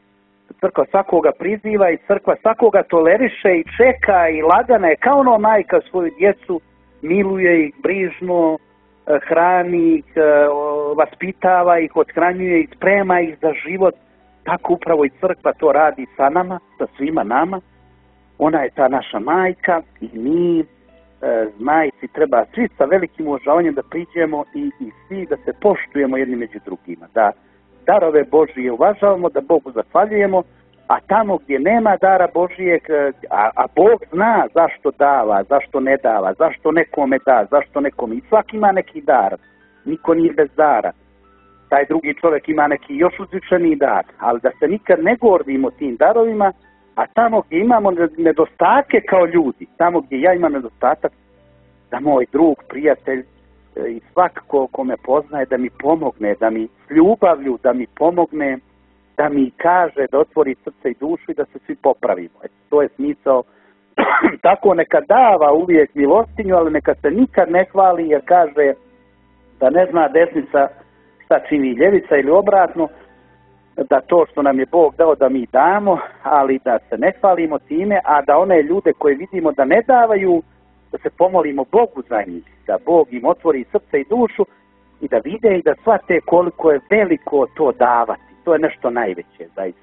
crkva svakoga priziva i crkva svakoga toleriše i čeka i lagana je kao ono majka svoju djecu, miluje ih brižno, hrani ih, vaspitava ih, othranjuje ih, sprema ih za život. Tako upravo i crkva to radi sa nama, sa svima nama. Ona je ta naša majka i mi, e, majci, treba svi sa velikim uvažavanjem da priđemo i, i svi da se poštujemo jedni među drugima. Da darove Božije uvažavamo, da Bogu zahvaljujemo, a tamo gdje nema dara Božijeg, a, a Bog zna zašto dava, zašto ne dava, zašto nekome da, zašto nekome. I svaki ima neki dar, niko nije bez dara. Taj drugi čovjek ima neki još uzvišeniji dar, ali da se nikad ne gordimo tim darovima, a tamo gdje imamo nedostatke kao ljudi, tamo gdje ja imam nedostatak, da moj drug, prijatelj i svakako ko me poznaje da mi pomogne, da mi s ljubavlju, da mi pomogne, da mi kaže, da otvori srce i dušu i da se svi popravimo. Eto, to je smisao. Tako neka dava uvijek milostinju, ali neka se nikad ne hvali jer kaže da ne zna desnica šta čini ljevica ili obratno, da to što nam je Bog dao da mi damo, ali da se ne hvalimo time, a da one ljude koje vidimo da ne davaju, da se pomolimo Bogu za njih, da Bog im otvori srce i dušu i da vide i da shvate koliko je veliko to davati. To je nešto najveće, zaista.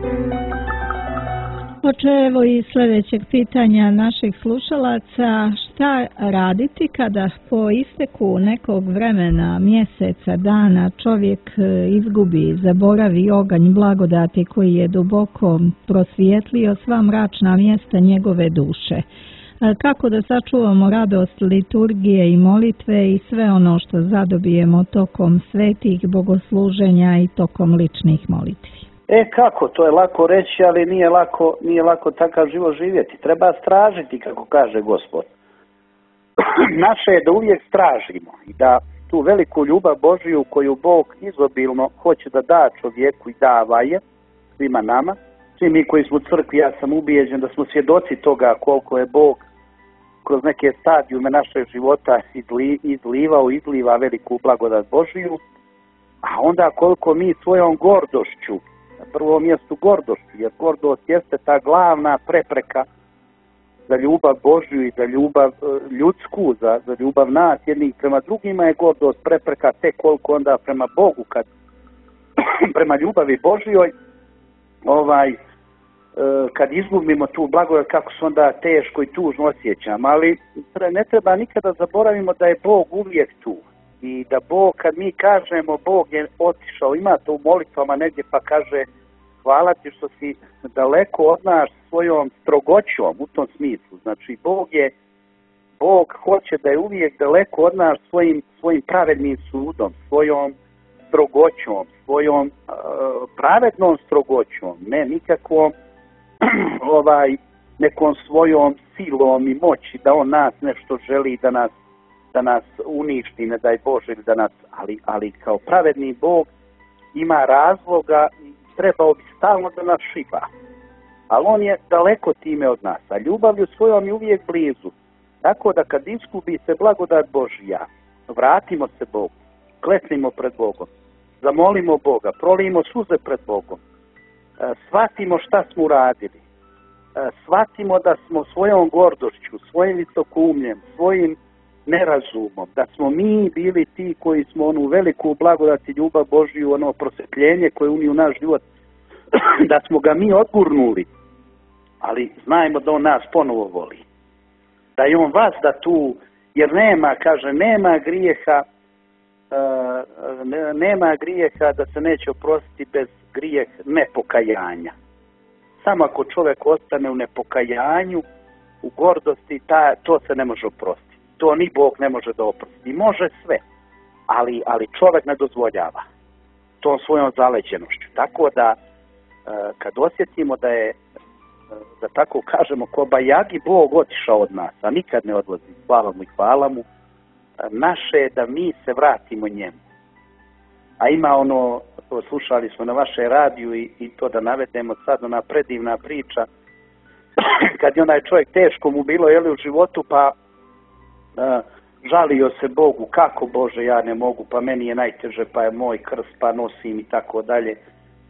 Oče, evo i sljedećeg pitanja naših slušalaca. Šta raditi kada po isteku nekog vremena, mjeseca, dana čovjek izgubi, zaboravi oganj blagodati koji je duboko prosvijetlio sva mračna mjesta njegove duše? Kako da sačuvamo radost liturgije i molitve i sve ono što zadobijemo tokom svetih bogosluženja i tokom ličnih molitvi? E kako, to je lako reći, ali nije lako, nije lako takav život živjeti. Treba stražiti, kako kaže Gospod. Naše je da uvijek stražimo i da tu veliku ljubav Božiju koju Bog izobilno hoće da da čovjeku i dava je svima nama. Svi mi koji smo u crkvi, ja sam ubijeđen da smo svjedoci toga koliko je Bog kroz neke stadijume našeg života izli, izlivao, izliva veliku blagodat Božiju, a onda koliko mi svojom gordošću, na prvom mjestu gordošću, jer gordost jeste ta glavna prepreka za ljubav Božju i za ljubav ljudsku, za, za ljubav nas jednih prema drugima je gordost prepreka, tek koliko onda prema Bogu, kad prema ljubavi Božjoj, ovaj, kad izgubimo tu blagodat, kako se onda teško i tužno osjećam, ali ne treba nikada zaboravimo da je Bog uvijek tu i da Bog, kad mi kažemo Bog je otišao, ima to u molitvama negdje pa kaže hvala ti što si daleko od nas svojom strogoćom u tom smislu, znači Bog je Bog hoće da je uvijek daleko od nas svojim, svojim pravednim sudom, svojom strogoćom, svojom uh, pravednom strogoćom, ne nikakvom ovaj nekom svojom silom i moći da on nas nešto želi da nas da nas uništi, ne daj Bože, da nas, ali, ali kao pravedni Bog ima razloga i trebao bi stalno da nas šiba. Ali on je daleko time od nas, a ljubavlju svojom je uvijek blizu. Tako da kad iskubi se blagodat Božja, vratimo se Bogu, klecnimo pred Bogom, zamolimo Boga, prolijemo suze pred Bogom, shvatimo šta smo uradili, shvatimo da smo svojom gordošću, svojim visokoumljem, svojim nerazumom, da smo mi bili ti koji smo onu veliku blagodat i ljubav Božju, ono prosvjetljenje koje unio u naš život, da smo ga mi odgurnuli, ali znajmo da on nas ponovo voli. Da je on vas da tu, jer nema, kaže, nema grijeha, uh, nema grijeha da se neće oprostiti bez grijeh nepokajanja. Samo ako čovjek ostane u nepokajanju, u gordosti, ta, to se ne može oprostiti. To ni Bog ne može da oprosti. Može sve, ali, ali čovjek ne dozvoljava tom svojom zaleđenošću. Tako da kad osjetimo da je, da tako kažemo, ko bajagi Bog otišao od nas, a nikad ne odlazi, hvala mu i hvala mu, naše je da mi se vratimo njemu. A ima ono, slušali smo na vaše radiju i, i to da navedemo sad, ona predivna priča, kad je onaj čovjek teško mu bilo jeli, u životu, pa uh, žalio se Bogu, kako Bože ja ne mogu, pa meni je najteže, pa je moj krst, pa nosim i tako dalje.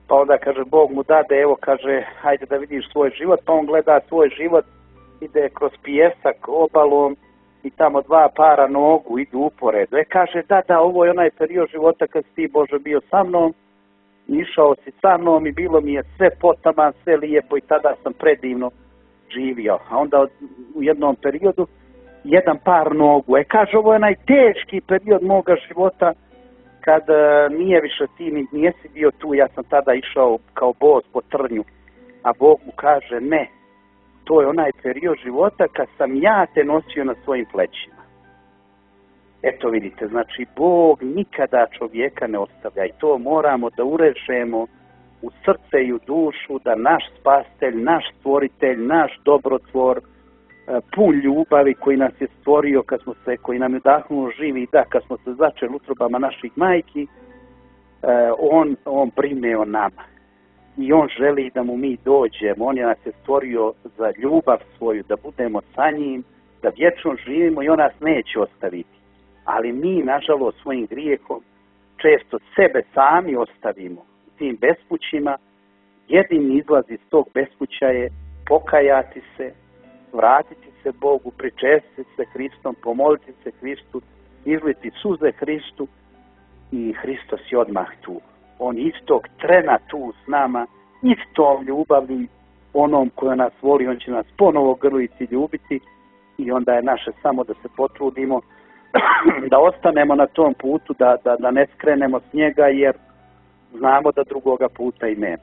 Pa onda kaže, Bog mu dade, evo kaže, hajde da vidiš svoj život, pa on gleda svoj život, ide kroz pijesak obalom i tamo dva para nogu idu uporedu. E kaže, da, da, ovo je onaj period života kad si ti, Bože, bio sa mnom, išao si sa mnom i bilo mi je sve potaman, sve lijepo i tada sam predivno živio. A onda u jednom periodu jedan par nogu. E kaže, ovo je onaj teški period moga života kad uh, nije više ti, ni nijesi bio tu, ja sam tada išao kao bos po trnju. A Bog mu kaže, ne, to je onaj period života kad sam ja te nosio na svojim plećima. Eto vidite, znači Bog nikada čovjeka ne ostavlja i to moramo da urežemo u srce i u dušu, da naš spastelj, naš stvoritelj, naš dobrotvor, pun ljubavi koji nas je stvorio, kad smo se, koji nam je udahnuo živi dah, kad smo se začeli utrobama naših majki, on, on brine o nama. I on želi da mu mi dođemo, on je nas je stvorio za ljubav svoju, da budemo sa njim, da vječno živimo i on nas neće ostaviti. Ali mi, nažalost, svojim grijehom često sebe sami ostavimo tim bespućima. Jedini izlaz iz tog bespuća je pokajati se, vratiti se Bogu, pričestiti se Hristom, pomoliti se Hristu, izliti suze Hristu i Hristos je odmah tu. On istog trena tu s nama, istom ljubavlju, onom koja nas voli, on će nas ponovo grliti, ljubiti i onda je naše samo da se potrudimo da ostanemo na tom putu, da, da, da ne skrenemo s njega jer znamo da drugoga puta i nema.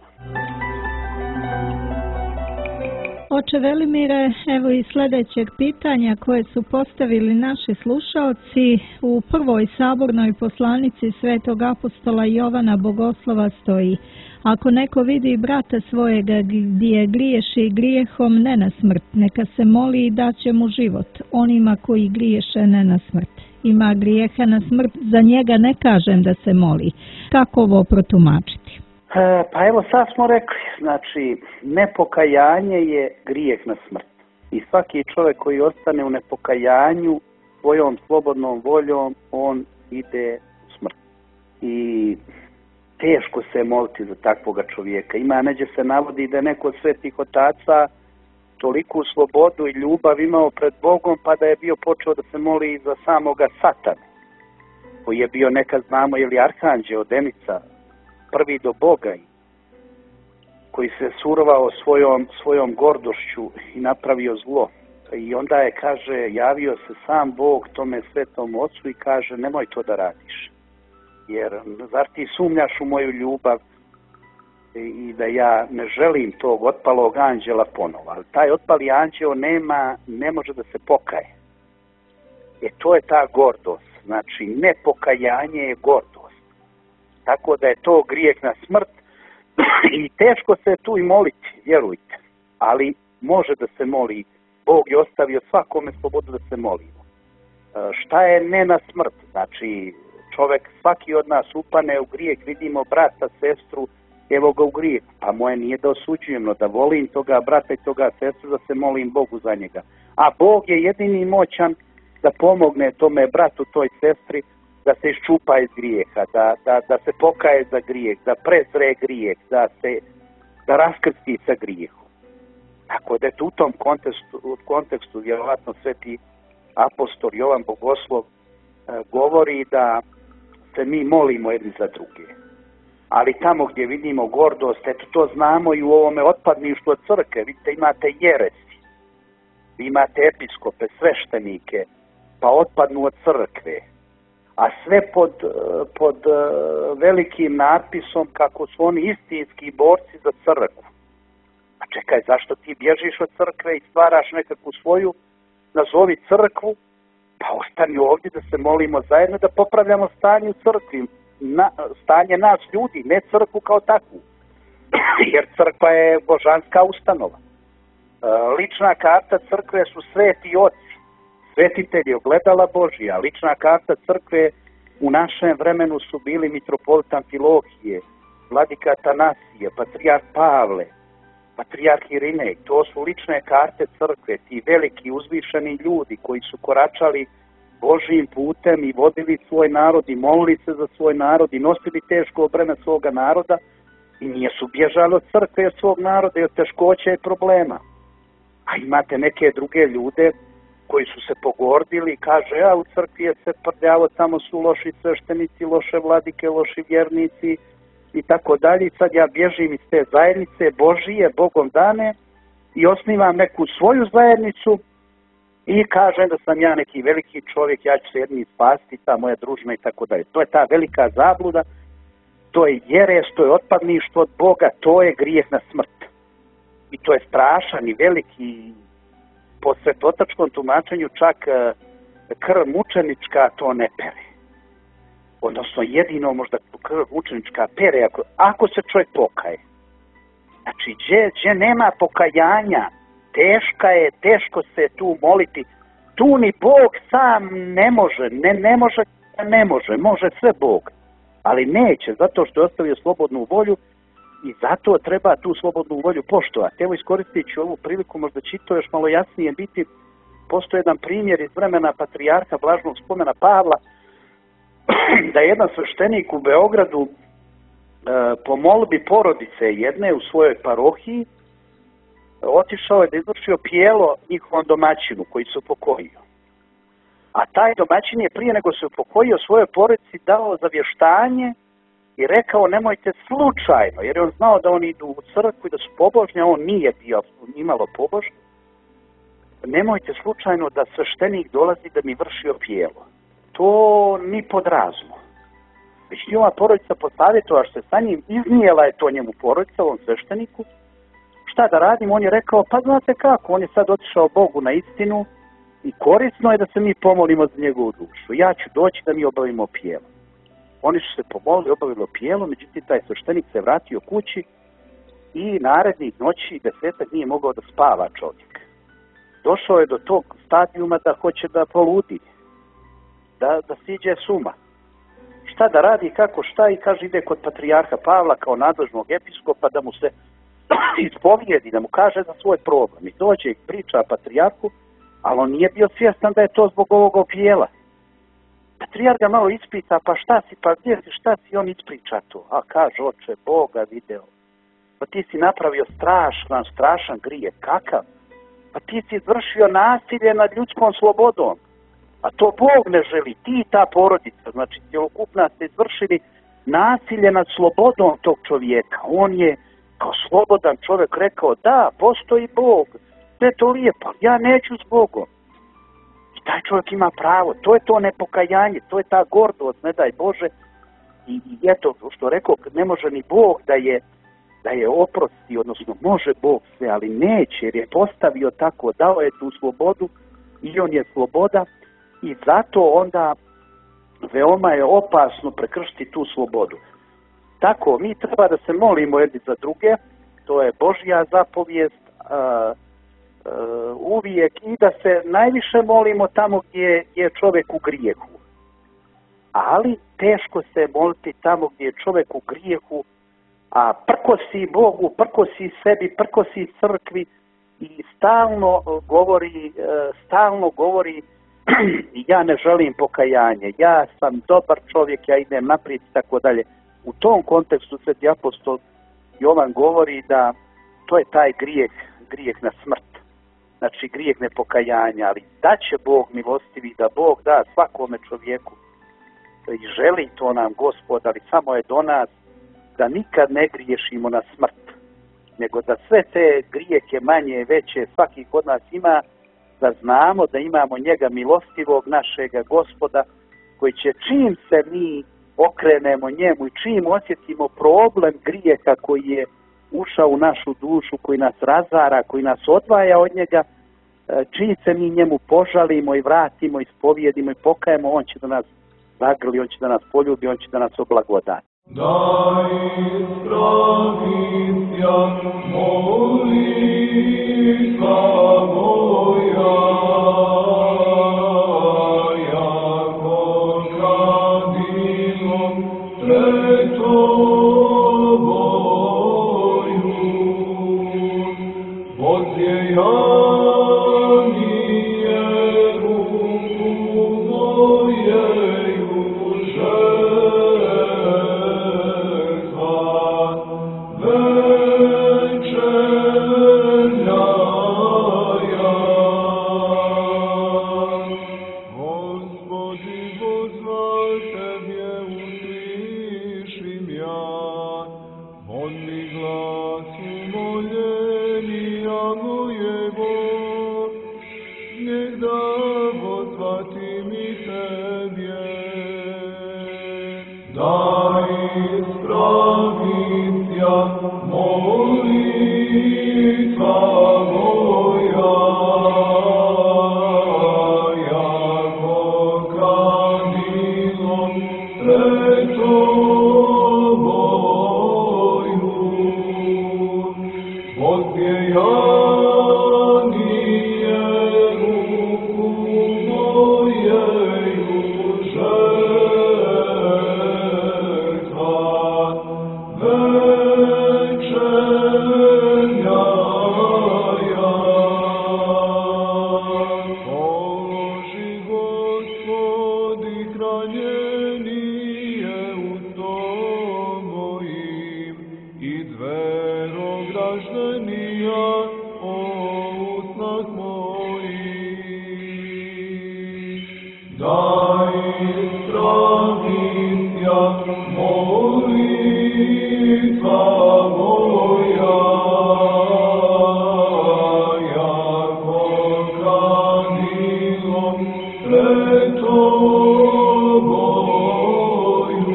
Oče Velimire, evo i sljedećeg pitanja koje su postavili naši slušaoci. U prvoj sabornoj poslanici svetog apostola Jovana Bogoslova stoji: ako neko vidi brata svojega gdje griješi grijehom ne na smrt, neka se moli i daće mu život, onima koji griješe ne na smrt. Ima grijeha na smrt, za njega ne kažem da se moli. Kako ovo protumačiti? E, pa evo sad smo rekli, znači nepokajanje je grijeh na smrt. I svaki čovjek koji ostane u nepokajanju svojom slobodnom voljom, on ide u smrt. I teško se moliti za takvoga čovjeka. Ima neđe se navodi da je neko od svetih otaca toliku slobodu i ljubav imao pred Bogom pa da je bio počeo da se moli i za samoga Satana, koji je bio nekad, znamo, ili arhanđeo, Denica, prvi do Boga, koji se surovao svojom, svojom gordošću i napravio zlo. I onda je, kaže, javio se sam Bog tome svetom ocu i kaže, nemoj to da radiš. Jer zar ti sumnjaš u moju ljubav i da ja ne želim tog otpalog anđela ponovo. Ali taj otpali anđeo nema, ne može da se pokaje. E to je ta gordost. Znači, nepokajanje je gordost. Tako da je to grijeh na smrt i teško se tu i moliti, vjerujte. Ali može da se moli. Bog je ostavio svakome slobodu da se molimo. Šta je ne na smrt? Znači, čovjek, svaki od nas upane u grijeh, vidimo brata, sestru, evo ga u grijeh. Pa moje nije da osuđujem, no da volim toga brata i toga sestru, da se molim Bogu za njega. A Bog je jedini moćan da pomogne tome bratu, toj sestri, da se iščupa iz grijeha, da, da, da se pokaje za grijeh, da prezre grijeh, da se da raskrsti sa grijehom. Tako da je u tom kontekstu, u kontekstu vjerovatno sveti apostol Jovan Bogoslov e, govori da se mi molimo jedni za druge. Ali tamo gdje vidimo gordost, eto to znamo i u ovome otpadništvu od crkve, vidite imate jeresi, vi imate episkope, sveštenike, pa otpadnu od crkve, a sve pod, pod velikim natpisom kako su oni istinski borci za crkvu. A čekaj, zašto ti bježiš od crkve i stvaraš nekakvu svoju, nazovi crkvu, pa ostani ovdje da se molimo zajedno, da popravljamo stanje u crkvi, na, stanje nas ljudi, ne crkvu kao takvu. Jer crkva je božanska ustanova. Lična karta crkve su sveti oci, svetitelji, ogledala Božija. Lična karta crkve u našem vremenu su bili mitropolitan Filohije, vladika Atanasije, patrijarh Pavle, patrijarh Irinej. To su lične karte crkve, ti veliki uzvišeni ljudi koji su koračali Božijim putem i vodili svoj narod i molili se za svoj narod i nosili teško breme svoga naroda, I nisu bježali od crkve i od svog naroda i od teškoća i problema. A imate neke druge ljude koji su se pogordili i kaže, ja u crkvi je sve prljavo, tamo su loši sveštenici, loše vladike, loši vjernici i tako dalje. Sad ja bježim iz te zajednice Božije, Bogom dane i osnivam neku svoju zajednicu i kažem da sam ja neki veliki čovjek, ja ću se jedni spasti, ta moja družina i tako dalje. To je ta velika zabluda, to je jeres, to je otpadništvo od Boga, to je grijeh na smrt. I to je strašan i veliki, po svetotačkom tumačenju čak krv mučenička to ne pere. Odnosno jedino možda krv mučenička pere ako, ako se čovjek pokaje. Znači, gdje, gdje nema pokajanja, teška je, teško se tu moliti. Tu ni Bog sam ne može, ne, ne može, ne može, može sve Bog. Ali neće, zato što je ostavio slobodnu volju i zato treba tu slobodnu volju poštovati. Evo iskoristit ću ovu priliku, možda će to još malo jasnije biti. Postoji jedan primjer iz vremena patrijarha Blaženog Spomena Pavla, da je jedan sveštenik u Beogradu e, po molbi porodice jedne u svojoj parohiji otišao je da izvršio pjelo njihovom domaćinu koji se upokojio. A taj domaćin je prije nego se upokojio svojoj porodici dao zavještanje i rekao nemojte slučajno, jer je on znao da oni idu u crkvu i da su pobožni, a on nije bio nimalo pobožan, nemojte slučajno da sveštenik dolazi da mi vrši pjelo. To ni pod razumom. Već njova porodica posavjetovaš se sa njim, iznijela je to njemu porodica, ovom svešteniku. Šta da radim? On je rekao, pa znate kako, on je sad otišao Bogu na istinu i korisno je da se mi pomolimo za njegovu dušu. Ja ću doći da mi obavimo pjelo. Oni su se pomolili, obavilo pjelo, međutim taj sveštenik se vratio kući i narednih noći desetak nije mogao da spava čovjek. Došao je do tog stadijuma da hoće da poludi, da, da siđe s uma. Šta da radi, kako, šta, i kaže ide kod patrijarha Pavla kao nadležnog episkopa da mu se ispovijedi, da mu kaže za svoj problem. I dođe i priča patrijarhu, ali on nije bio svjestan da je to zbog ovog opijela. Patrijarh ga malo ispita, pa šta si, pa gdje si, šta si, on ispriča to. A kaže, oče, Boga video. Pa ti si napravio strašan, strašan grije. Kakav? Pa ti si izvršio nasilje nad ljudskom slobodom. A to Bog ne želi. Ti i ta porodica, znači cjelokupna, ste izvršili nasilje nad slobodom tog čovjeka. On je kao slobodan čovjek rekao, da, postoji Bog. Sve to lijepo, ja neću s Bogom. I taj čovjek ima pravo. To je to nepokajanje, to je ta gordost, ne daj Bože. I, i eto, što rekao, ne može ni Bog da je, da je oprosti, odnosno može Bog sve, ali neće, jer je postavio tako, dao je tu slobodu i on je sloboda. I zato onda veoma je opasno prekršiti tu slobodu. Tako, mi treba da se molimo jedni za druge, to je Božja zapovijest, a, a, uvijek, i da se najviše molimo tamo gdje je čovjek u grijehu. Ali teško se moliti tamo gdje je čovjek u grijehu, a prkosi Bogu, prkosi sebi, prkosi crkvi i stalno govori, stalno govori ja ne želim pokajanje, ja sam dobar čovjek, ja idem naprijed i tako dalje. U tom kontekstu sveti apostol Jovan govori da to je taj grijeh, grijeh na smrt. Znači grijeh nepokajanja, ali da će Bog milostivi, da Bog da svakome čovjeku i želi to nam Gospod, ali samo je do nas da nikad ne griješimo na smrt, nego da sve te grijehe manje, veće, svaki od nas ima, da znamo da imamo njega milostivog našega Gospoda, koji će čim se mi okrenemo njemu i čim osjetimo problem grijeha koji je ušao u našu dušu, koji nas razara, koji nas odvaja od njega, čim se mi njemu požalimo i vratimo, ispovijedimo i pokajemo, on će da nas zagrli, on će da nas poljubi, on će da nas oblagodati. Daj pravitja molitva moja, jako kadilo pred Tobою, odjejanije ruku mojeju želja. vratim i tebje. Daj ispravit ja molitva moja, jako kadilom pred Tobою. Odbijanje ruku mojeju žrtva, večernja ja. Položi Gospodi hranjenije u Tvojim i dvero graždanija o usnah mojih. Daj ispravit ja molitva moja, jako kadilom pred Tobою.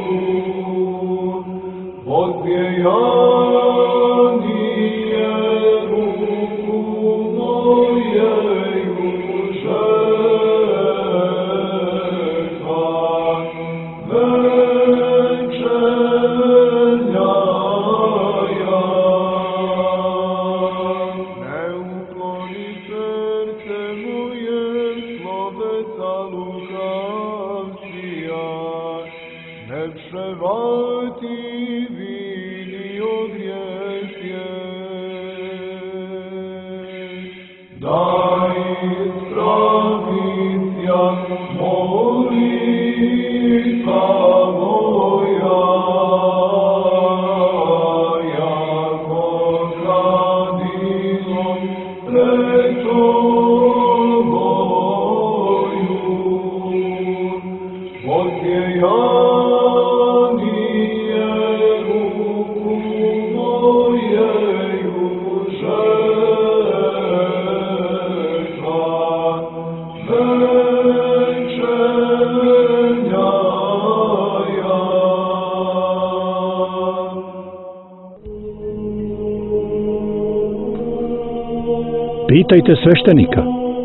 Odbijanje ruku mojeju žrtva, večernja ja. Ne ukloni srce moje slovesa lukavcija, ne převrati vini odriješje. Daj ispravit ja molitva moja, jako kadilom pred Tobою. Odbijanje ruku mojeju žrtva, večernja ja. Pitajte sveštenika.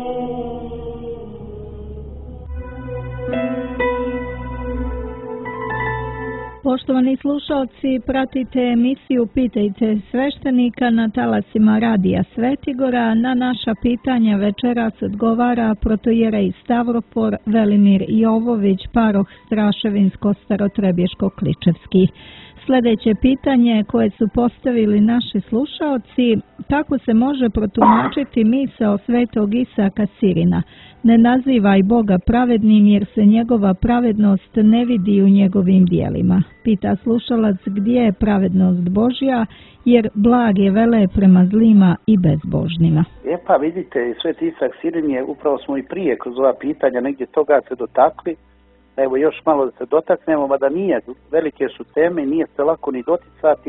Poštovani slušalci, pratite emisiju Pitajte sveštenika na talasima Radija Svetigora. Na naša pitanja večeras odgovara protojerej Stavropor Velimir Jovović, paroh Straševinsko-Starotrebješko-Kličevski. Sljedeće pitanje koje su postavili naši slušaoci: kako se može protumačiti misao svetog Isaka Sirina? Ne nazivaj Boga pravednim jer se njegova pravednost ne vidi u njegovim dijelima. Pita slušalac gdje je pravednost Božja, jer blag je vele prema zlima i bezbožnima. E pa vidite, sveti Isak Sirin je, upravo smo i prije kroz ova pitanja negdje toga se dotakli. Evo još malo da se dotaknemo, mada nije, velike su teme i nije se lako ni doticati. E,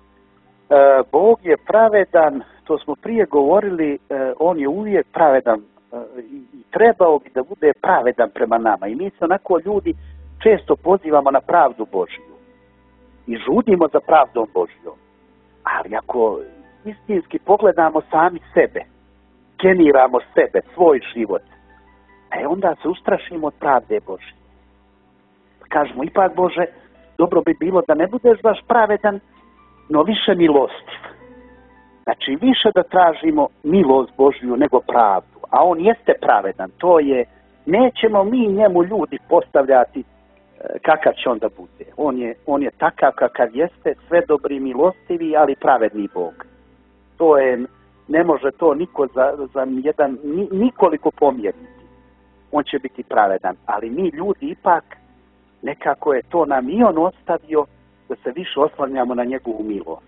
Bog je pravedan, to smo prije govorili, e, on je uvijek pravedan e, i trebao bi da bude pravedan prema nama. I mi se onako ljudi često pozivamo na pravdu Božju i žudimo za pravdom Božjom. Ali ako istinski pogledamo sami sebe, keniramo sebe, svoj život, e onda se ustrašimo od pravde Božje. Kažemo, ipak Bože, dobro bi bilo da ne budeš baš pravedan, no više milostiv. Znači, više da tražimo milost Božju nego pravdu. A on jeste pravedan, to je, nećemo mi njemu ljudi postavljati kakav će onda bude. On je, on je takav kakav jeste, sve dobri i milostivi, ali pravedni Bog. To je, ne može to niko za, za jedan, nikoliko pomjeriti. On će biti pravedan, ali mi ljudi ipak, nekako je to nam i on ostavio da se više oslanjamo na njegovu milost.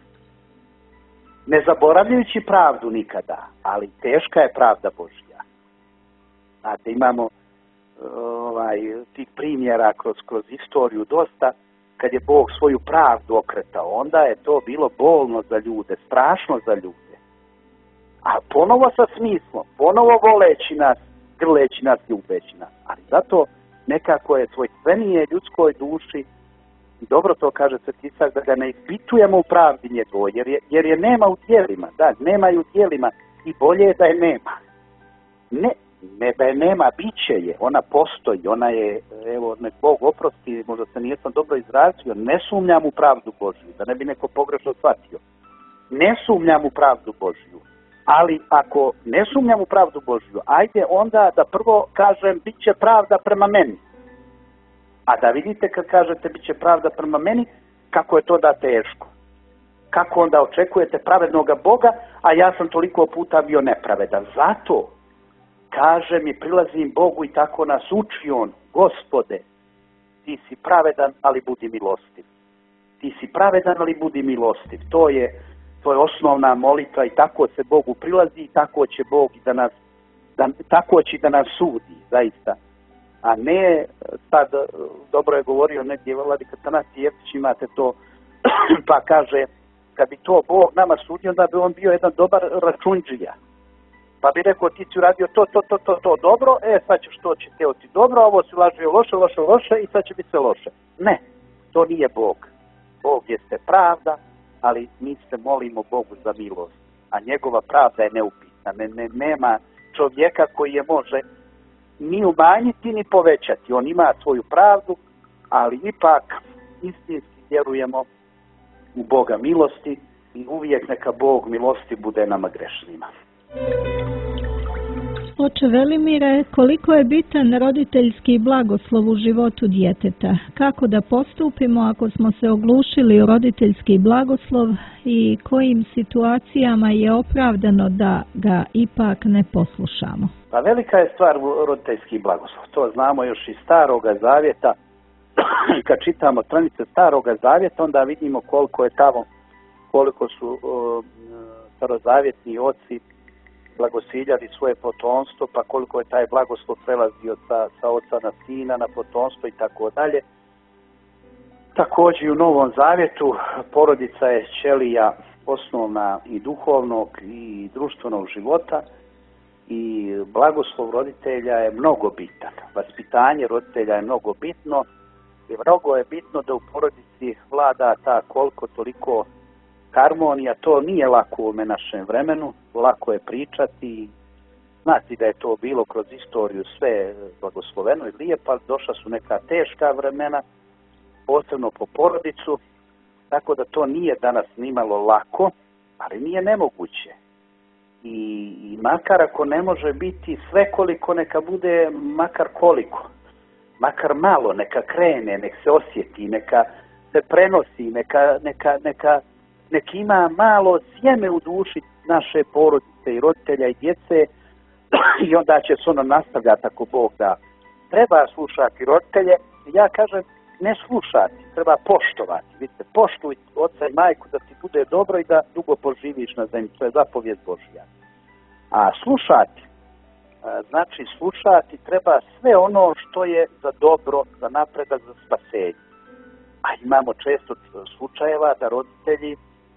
Ne zaboravljajući pravdu nikada, ali teška je pravda Božja. Znate, imamo ovaj, tih primjera kroz, kroz istoriju dosta, kad je Bog svoju pravdu okretao, onda je to bilo bolno za ljude, strašno za ljude. A ponovo sa smislom, ponovo voleći nas grleći nas, ljubeći nas. Ali zato nekako je svojstvenije ljudskoj duši, i dobro to kaže Sveti Isak, da ga ne ispitujemo u pravdi njegovoj, jer je, jer je nema u djelima, da, nema je u djelima i bolje je da je nema. Ne, ne da je nema, bit će je, ona postoji, ona je, evo, nek Bog oprosti, možda se nijesam dobro izrazio, ne sumnjam u pravdu Božju, da ne bi neko pogrešno shvatio. Ne sumnjam u pravdu Božju, ali ako ne sumnjam u pravdu Božju, ajde onda da prvo kažem, bit će pravda prema meni. A da vidite kad kažete bit će pravda prema meni, kako je to da teško. Kako onda očekujete pravednoga Boga, a ja sam toliko puta bio nepravedan. Zato kažem i prilazim Bogu i tako nas uči on, Gospode, ti si pravedan, ali budi milostiv. Ti si pravedan, ali budi milostiv. To je, to je osnovna molitva i tako se Bogu prilazi i tako će Bog da nas, da, tako će da nas sudi, zaista. A ne, sad, dobro je govorio negdje Vladika Tanasije Jeftić, imate to, pa kaže, kad bi to Bog nama sudio, onda bi on bio jedan dobar računđija. Pa bi rekao, ti si uradio to, to, to, to, to dobro, e, sad ćeš to će teo ti dobro, a ovo si ulažio loše, loše, loše i sad će biti sve loše. Ne, to nije Bog. Bog jeste pravda, ali mi se molimo Bogu za milost. A njegova pravda je neupitna. Ne, ne, nema čovjeka koji je može ni umanjiti, ni povećati. On ima svoju pravdu, ali ipak istinski vjerujemo u Boga milosti i uvijek neka Bog milosti bude nama grešnima. Oče Velimire, koliko je bitan roditeljski blagoslov u životu djeteta? Kako da postupimo ako smo se oglušili u roditeljski blagoslov i kojim situacijama je opravdano da ga ipak ne poslušamo? Pa velika je stvar roditeljski blagoslov. To znamo još iz Staroga Zavjeta. Kad čitamo stranice Staroga Zavjeta, onda vidimo koliko je tamo, koliko su uh, starozavjetni oci blagosiljali svoje potomstvo, pa koliko je taj blagoslov prelazio sa, sa oca na sina, na potomstvo i tako dalje. Također u Novom Zavjetu porodica je ćelija osnovna i duhovnog i društvenog života i blagoslov roditelja je mnogo bitan. Vaspitanje roditelja je mnogo bitno i mnogo je bitno da u porodici vlada ta koliko toliko harmonija. To nije lako u ovome našem vremenu, lako je pričati, znati da je to bilo kroz istoriju sve blagosloveno i lijepo, ali došla su neka teška vremena, posebno po porodicu, tako da to nije danas nimalo lako, ali nije nemoguće. I, i makar ako ne može biti sve koliko, neka bude makar koliko, makar malo, neka krene, nek se osjeti, neka se prenosi, neka, neka, neka nek ima malo sjeme u duši naše porodice i roditelja i djece i onda će se ono nastavljati ako Bog da. Treba slušati roditelje, ja kažem ne slušati, treba poštovati. Vidite, poštuj oca i majku da ti bude dobro i da dugo poživiš na zemlji, to je zapovijed Božja. A slušati, znači slušati treba sve ono što je za dobro, za napredak, za spasenje. A imamo često slučajeva da roditelji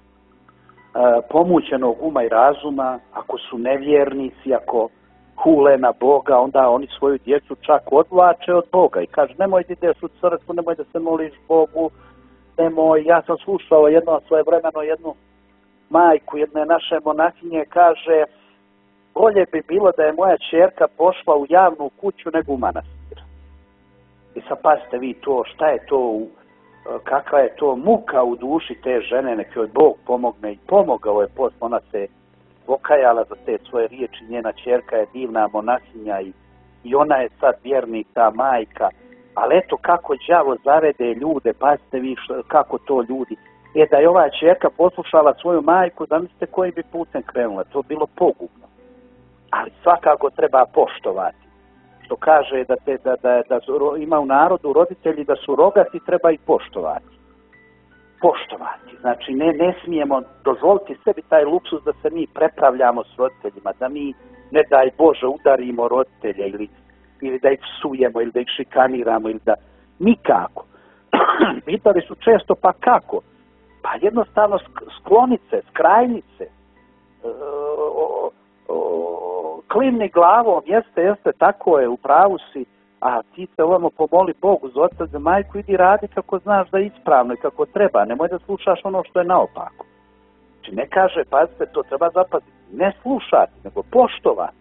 pomućenog uma i razuma, ako su nevjernici, ako hule na Boga, onda oni svoju djecu čak odvlače od Boga i kaže nemoj da ideš u crkvu, nemoj da se moliš Bogu, nemoj. Ja sam slušao jedno svoje vremeno jednu majku jedne naše monahinje, kaže bolje bi bilo da je moja ćerka pošla u javnu kuću nego u manastir. I sad pazite vi to, šta je to u kakva je to muka u duši te žene, nek joj Bog pomogne i pomogao je post, ona se pokajala za te svoje riječi, njena ćerka je divna monahinja i, i ona je sad vjernica, majka, ali eto kako đavo zavede ljude, pazite vi što, kako to ljudi, je da je ova ćerka poslušala svoju majku, zamislite koji bi putem krenula, to bilo pogubno, ali svakako treba poštovati. Što kaže da, te, da, da, da ima u narodu roditelji da su rogati, treba ih poštovati. Poštovati. Znači ne, ne smijemo dozvoliti sebi taj luksus da se mi prepravljamo s roditeljima, da mi ne daj Bože udarimo roditelje ili, ili da ih psujemo ili da ih šikaniramo ili da nikako. Pitali su često pa kako? Pa jednostavno sklonice, skrajnice, klimni glavom, jeste, jeste, tako je, u pravu si, a ti se ovamo pomoli Bogu za oca, za majku, idi radi kako znaš da je ispravno i kako treba, nemoj da slušaš ono što je naopako. Znači ne kaže, pazite, to treba zapaziti, ne slušati, nego poštovati.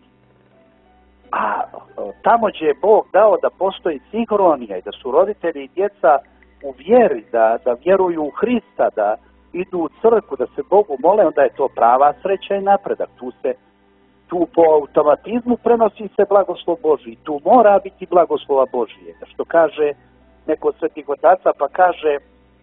A tamo gdje je Bog dao da postoji sinhronija i da su roditelji i djeca u vjeri, da, da vjeruju u Hrista, da idu u crkvu, da se Bogu mole, onda je to prava sreća i napredak. Tu se, tu po automatizmu prenosi se blagoslov Božji. Tu mora biti blagoslova Božije. Što kaže neko od svetih otaca, pa kaže,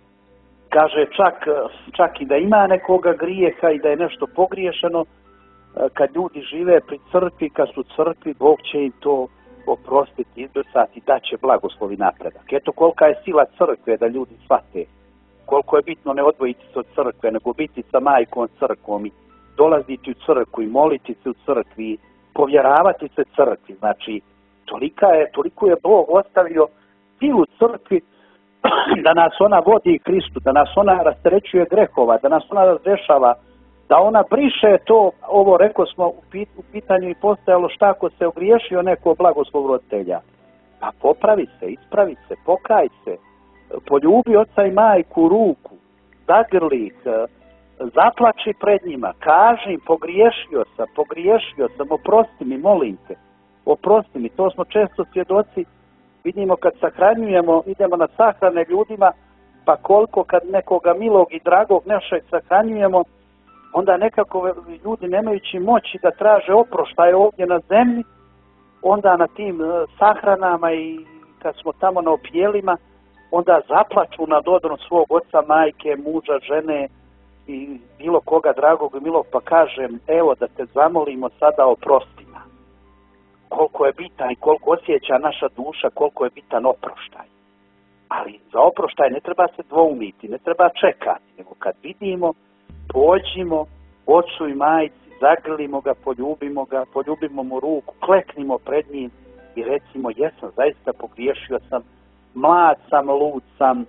kaže čak, čak i da ima nekoga grijeha i da je nešto pogriješeno, kad ljudi žive pri crkvi, kad su u crkvi, Bog će im to oprostiti, izbrisati, da će blagoslovi napredak. Eto kolika je sila crkve da ljudi shvate. Koliko je bitno ne odvojiti se od crkve, nego biti sa majkom crkvom i dolaziti u crkvu i moliti se u crkvi, povjeravati se crkvi. Znači, tolika je, toliko je Bog ostavio silu crkvi da nas ona vodi Kristu, da nas ona rasterećuje grehova, da nas ona razrešava, da ona briše to, ovo rekao smo u, pit, u pitanju i postojalo šta ako se ogriješio neko blagoslov roditelja. Pa popravi se, ispravi se, pokaj se, poljubi oca i majku u ruku, zagrli ih, zaplači pred njima, kaži im, pogriješio sam, pogriješio sam, oprosti mi, molim te, oprosti mi. To smo često svjedoci, vidimo kad sahranjujemo, idemo na sahrane ljudima, pa koliko kad nekoga milog i dragog našeg sahranjujemo, onda nekako ljudi nemajući moći da traže oproštaj ovdje na zemlji, onda na tim sahranama i kad smo tamo na opjelima, onda zaplaču nad odron svog oca, majke, muža, žene i bilo koga dragog i milog, pa kažem, evo da te zamolimo sada oprosti nam. Koliko je bitan i koliko osjeća naša duša, koliko je bitan oproštaj. Ali za oproštaj ne treba se dvoumiti, ne treba čekati, nego kad vidimo, pođimo ocu i majci, zagrlimo ga, poljubimo ga, poljubimo mu ruku, kleknimo pred njim i recimo, jesam, zaista pogriješio sam, mlad sam, lud sam, e,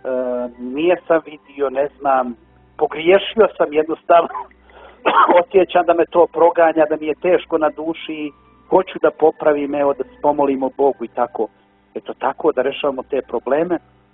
nije sam vidio, ne znam, pogriješio sam jednostavno, osjećam da me to proganja, da mi je teško na duši, hoću da popravim, evo da se pomolimo Bogu i tako, eto tako da rešavamo te probleme,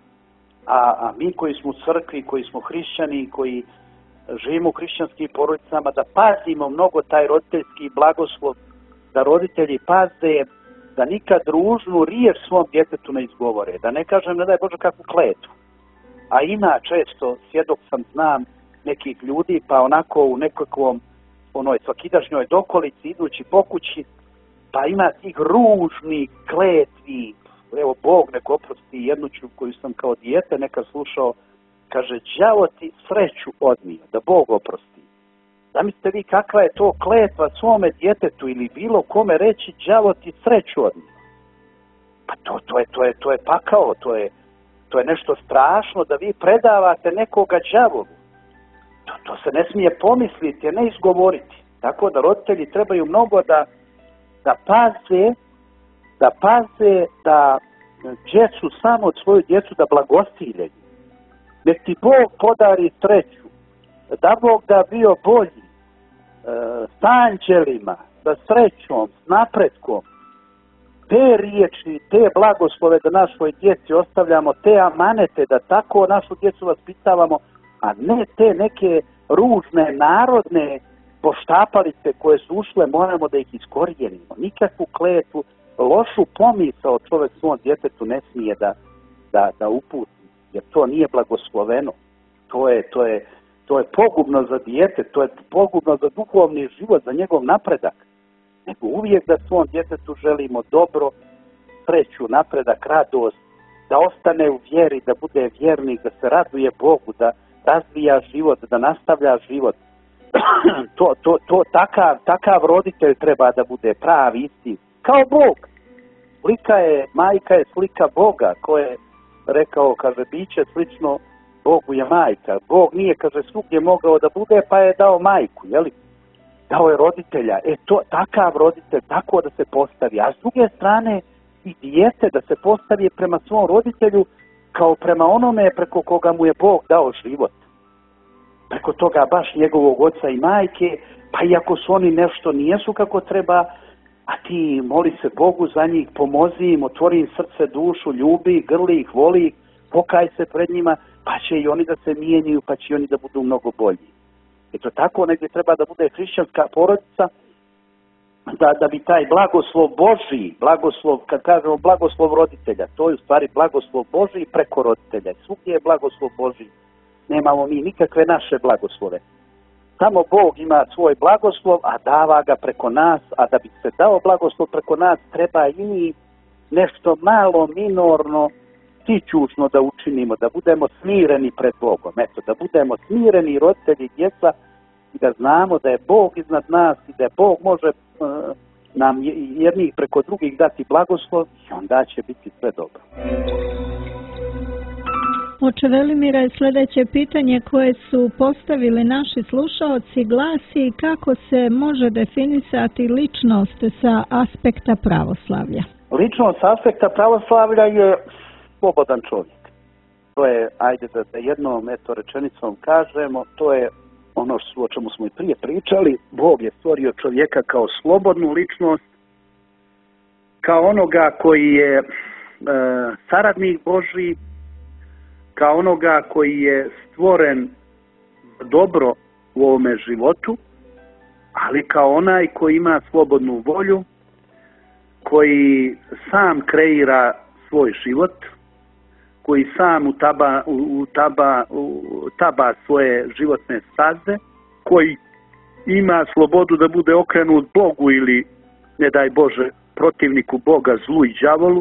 a, a mi koji smo u crkvi, koji smo hrišćani, koji živimo u hrišćanskim porodicama, da pazimo mnogo taj roditeljski blagoslov, da roditelji paze, da nikad ružnu riječ svom djetetu ne izgovore, da ne kažem, ne daj Bože, kakvu kletvu. A ima često, svjedok sam, znam nekih ljudi, pa onako u nekakvom onoj svakidašnjoj dokolici, idući po kući, pa ima tih ružnih kletvi. Evo, Bog nek oprosti jednu ću koju sam kao dijete nekad slušao, kaže, đavo ti sreću odnio, da Bog oprosti. Zamislite vi kakva je to kletva svome djetetu ili bilo kome reći, đavo ti sreću odnio. Pa to, to, je, to, je, to je pakao, to je, to je nešto strašno da vi predavate nekoga đavovu. To, to se ne smije pomisliti, ne izgovoriti. Tako da roditelji trebaju mnogo da, da paze, da paze da djecu, samo od svoju djecu da blagostiljaju. Nek ti Bog podari sreću, da Bog da bio bolji, e, s anđelima, sa srećom, s napretkom, te riječi, te blagoslove da našoj djeci ostavljamo, te amanete da tako našu djecu vaspitavamo, a ne te neke ružne, narodne poštapalice koje su ušle, moramo da ih iskorijenimo. Nikakvu kletvu, lošu pomisao čovjek svom djetetu ne smije da, da, da uputi, jer to nije blagosloveno. To je, to je, to je pogubno za dijete, to je pogubno za duhovni život, za njegov napredak. Nego uvijek da svom djetetu želimo dobro, sreću, napredak, radost, da ostane u vjeri, da bude vjernik, da se raduje Bogu, da razvija život, da nastavlja život. to, to, to, takav, takav roditelj treba da bude pravi, isti, kao Bog. Slika je, majka je slika Boga, ko je rekao, kaže, biće slično Bogu je majka. Bog nije, kaže, svugdje mogao da bude, pa je dao majku, jeli? Dao je roditelja. E, to, takav roditelj, tako da se postavi. A s druge strane, i dijete da se postavi prema svom roditelju kao prema onome preko koga mu je Bog dao život. Preko toga baš njegovog oca i majke, pa iako su oni nešto nijesu kako treba, a ti moli se Bogu za njih, pomozi im, otvori im srce, dušu, ljubi, grli ih, voli ih, pokaj se pred njima, pa će i oni da se mijenjaju, pa će i oni da budu mnogo bolji. Eto tako negdje treba da bude hrišćanska porodica, da, da bi taj blagoslov Božji, blagoslov, kad kažemo blagoslov roditelja, to je u stvari blagoslov Božji preko roditelja. Svugdje je blagoslov Božji. Nemamo mi nikakve naše blagoslove. Samo Bog ima svoj blagoslov, a dava ga preko nas, a da bi se dao blagoslov preko nas, treba i nešto malo, minorno, sićušno da učinimo, da budemo smireni pred Bogom. Eto, da budemo smireni roditelji i djeca i da znamo da je Bog iznad nas i da Bog može uh, nam jednih preko drugih dati blagoslov i onda će biti sve dobro. Oče Velimire, sljedeće pitanje koje su postavili naši slušaoci glasi kako se može definisati ličnost sa aspekta pravoslavlja? Ličnost sa aspekta pravoslavlja je slobodan čovjek. To je, ajde da, da jednom eto rečenicom kažemo, to je ono što, o čemu smo i prije pričali. Bog je stvorio čovjeka kao slobodnu ličnost, kao onoga koji je e, saradnik Božji, kao onoga koji je stvoren dobro u ovome životu, ali kao onaj koji ima slobodnu volju, koji sam kreira svoj život, koji sam utaba, utaba, utaba svoje životne staze, koji ima slobodu da bude okrenut Bogu ili, ne daj Bože, protivniku Boga, zlu i đavolu,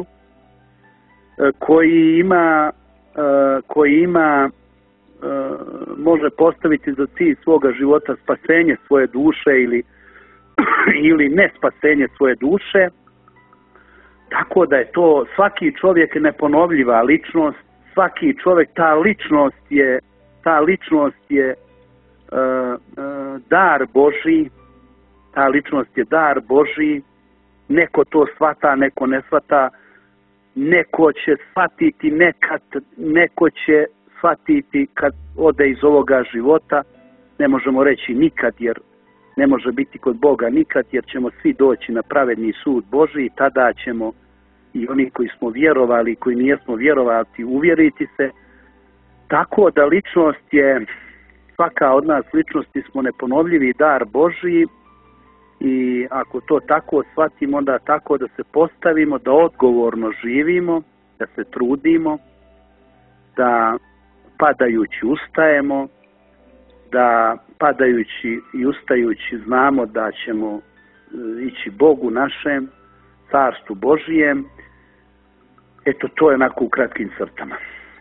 koji ima koji ima može postaviti za cilj svoga života spasenje svoje duše ili, ili ne spasenje svoje duše. Tako da je to, svaki čovjek je neponovljiva ličnost, svaki čovjek, ta ličnost je, ta ličnost je uh, uh, dar Božji, ta ličnost je dar Božji, neko to shvata, neko ne shvata, neko će shvatiti nekad, neko će shvatiti kad ode iz ovoga života, ne možemo reći nikad, jer ne može biti kod Boga nikad, jer ćemo svi doći na pravedni sud Božji i tada ćemo i oni koji smo vjerovali i koji nijesmo vjerovati uvjeriti se. Tako da ličnost je, svaka od nas ličnosti smo neponovljivi dar Božji i ako to tako shvatimo, onda tako da se postavimo, da odgovorno živimo, da se trudimo, da padajući ustajemo, da padajući i ustajući znamo da ćemo ići Bogu našem, carstvu Božijem. Eto, to je onako u kratkim crtama.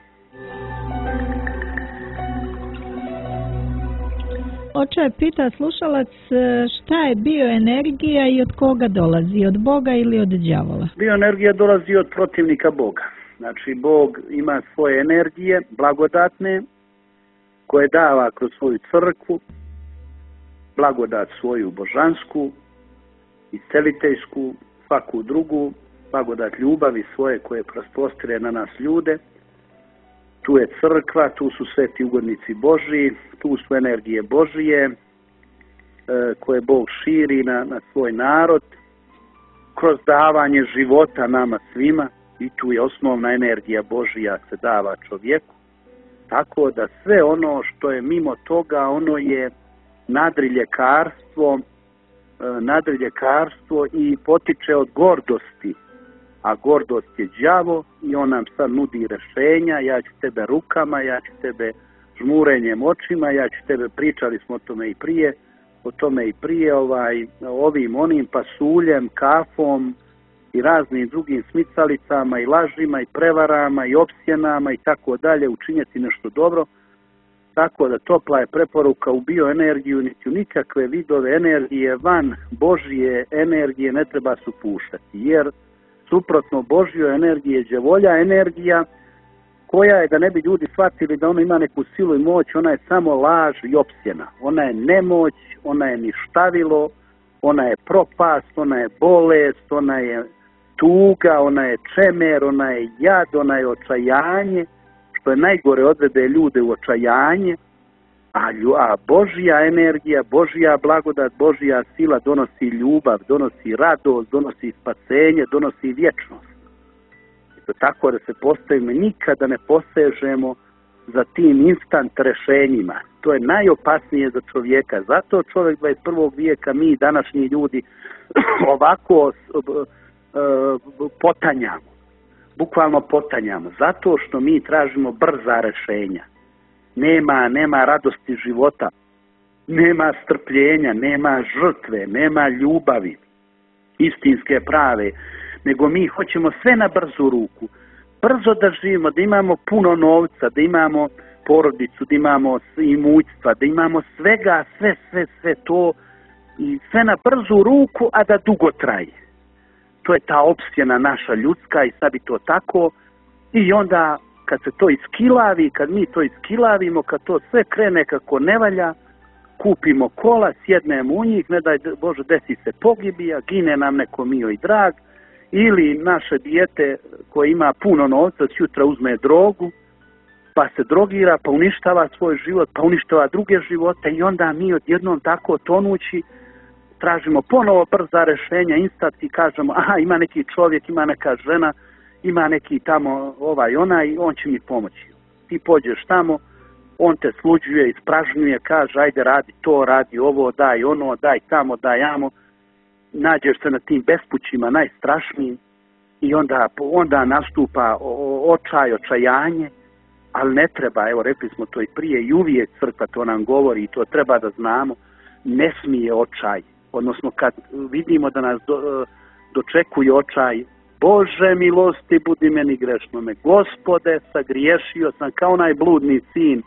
Oče, pita slušalac šta je bioenergija i od koga dolazi, od Boga ili od đavola? Bioenergija dolazi od protivnika Boga. Znači, Bog ima svoje energije, blagodatne, koje dava kroz svoju crkvu, blagodat svoju božansku, isceliteljsku, svaku drugu, blagodat ljubavi svoje koje prostire na nas ljude. Tu je crkva, tu su sveti ugodnici Božji, tu su energije Božije e, koje Bog širi na, na svoj narod kroz davanje života nama svima i tu je osnovna energija Božja se dava čovjeku. Tako da sve ono što je mimo toga, ono je nadriljekarstvo, e, nadriljekarstvo i potiče od gordosti. A gordost je đavo i on nam sad nudi rješenja, ja ću tebe rukama, ja ću tebe žmurenjem očima, ja ću tebe, pričali smo o tome i prije, o tome i prije, ovaj, ovim onim pasuljem, kafom i raznim drugim smicalicama i lažima i prevarama i opsjenama i tako dalje, učinjeti nešto dobro. Tako da topla je preporuka u bioenergiju, niti u nikakve vidove energije van Božje energije ne treba se upuštati, jer suprotno Božjoj energiji je đavolja energija koja je, da ne bi ljudi shvatili da ona ima neku silu i moć, ona je samo laž i opsjena. Ona je nemoć, ona je ništavilo, ona je propast, ona je bolest, ona je tuga, ona je čemer, ona je jad, ona je očajanje, što je najgore odvede ljude u očajanje, A, a Božja energija, Božja blagodat, Božja sila donosi ljubav, donosi radost, donosi spasenje, donosi vječnost. I to tako da se postavimo, nikada ne posežemo za tim instant rešenjima. To je najopasnije za čovjeka. Zato čovjek dvadeset prvog vijeka, mi današnji ljudi, ovako potanjamo. Bukvalno potanjamo. Zato što mi tražimo brza rešenja. Nema, nema radosti života, nema strpljenja, nema žrtve, nema ljubavi, istinske prave, nego mi hoćemo sve na brzu ruku. Brzo da živimo, da imamo puno novca, da imamo porodicu, da imamo imućstva, da imamo svega, sve, sve, sve to i sve na brzu ruku, a da dugo traje. To je ta opsjena naša ljudska i sad bi to tako i onda kad se to iskilavi, kad mi to iskilavimo, kad to sve krene kako ne valja, kupimo kola, sjednemo u njih, ne daj Bože desi se pogibija, gine nam neko mio i drag, ili naše dijete koje ima puno novca sutra uzme drogu, pa se drogira, pa uništava svoj život, pa uništava druge živote i onda mi odjednom tako tonući tražimo ponovo brza rešenja, instant i kažemo, aha, ima neki čovjek, ima neka žena, ima neki tamo ovaj onaj, on će mi pomoći. Ti pođeš tamo, on te sluđuje, ispražnjuje, kaže, ajde radi to, radi ovo, daj ono, daj tamo, daj amo. Nađeš se na tim bespućima najstrašnijim i onda, onda nastupa očaj, očajanje, ali ne treba, evo rekli smo to i prije i uvijek crkva to nam govori i to treba da znamo, ne smije očaj. Odnosno kad vidimo da nas do, dočekuje očaj, Bože milosti budi meni grešnome, Gospode sagriješio sam kao onaj bludni sin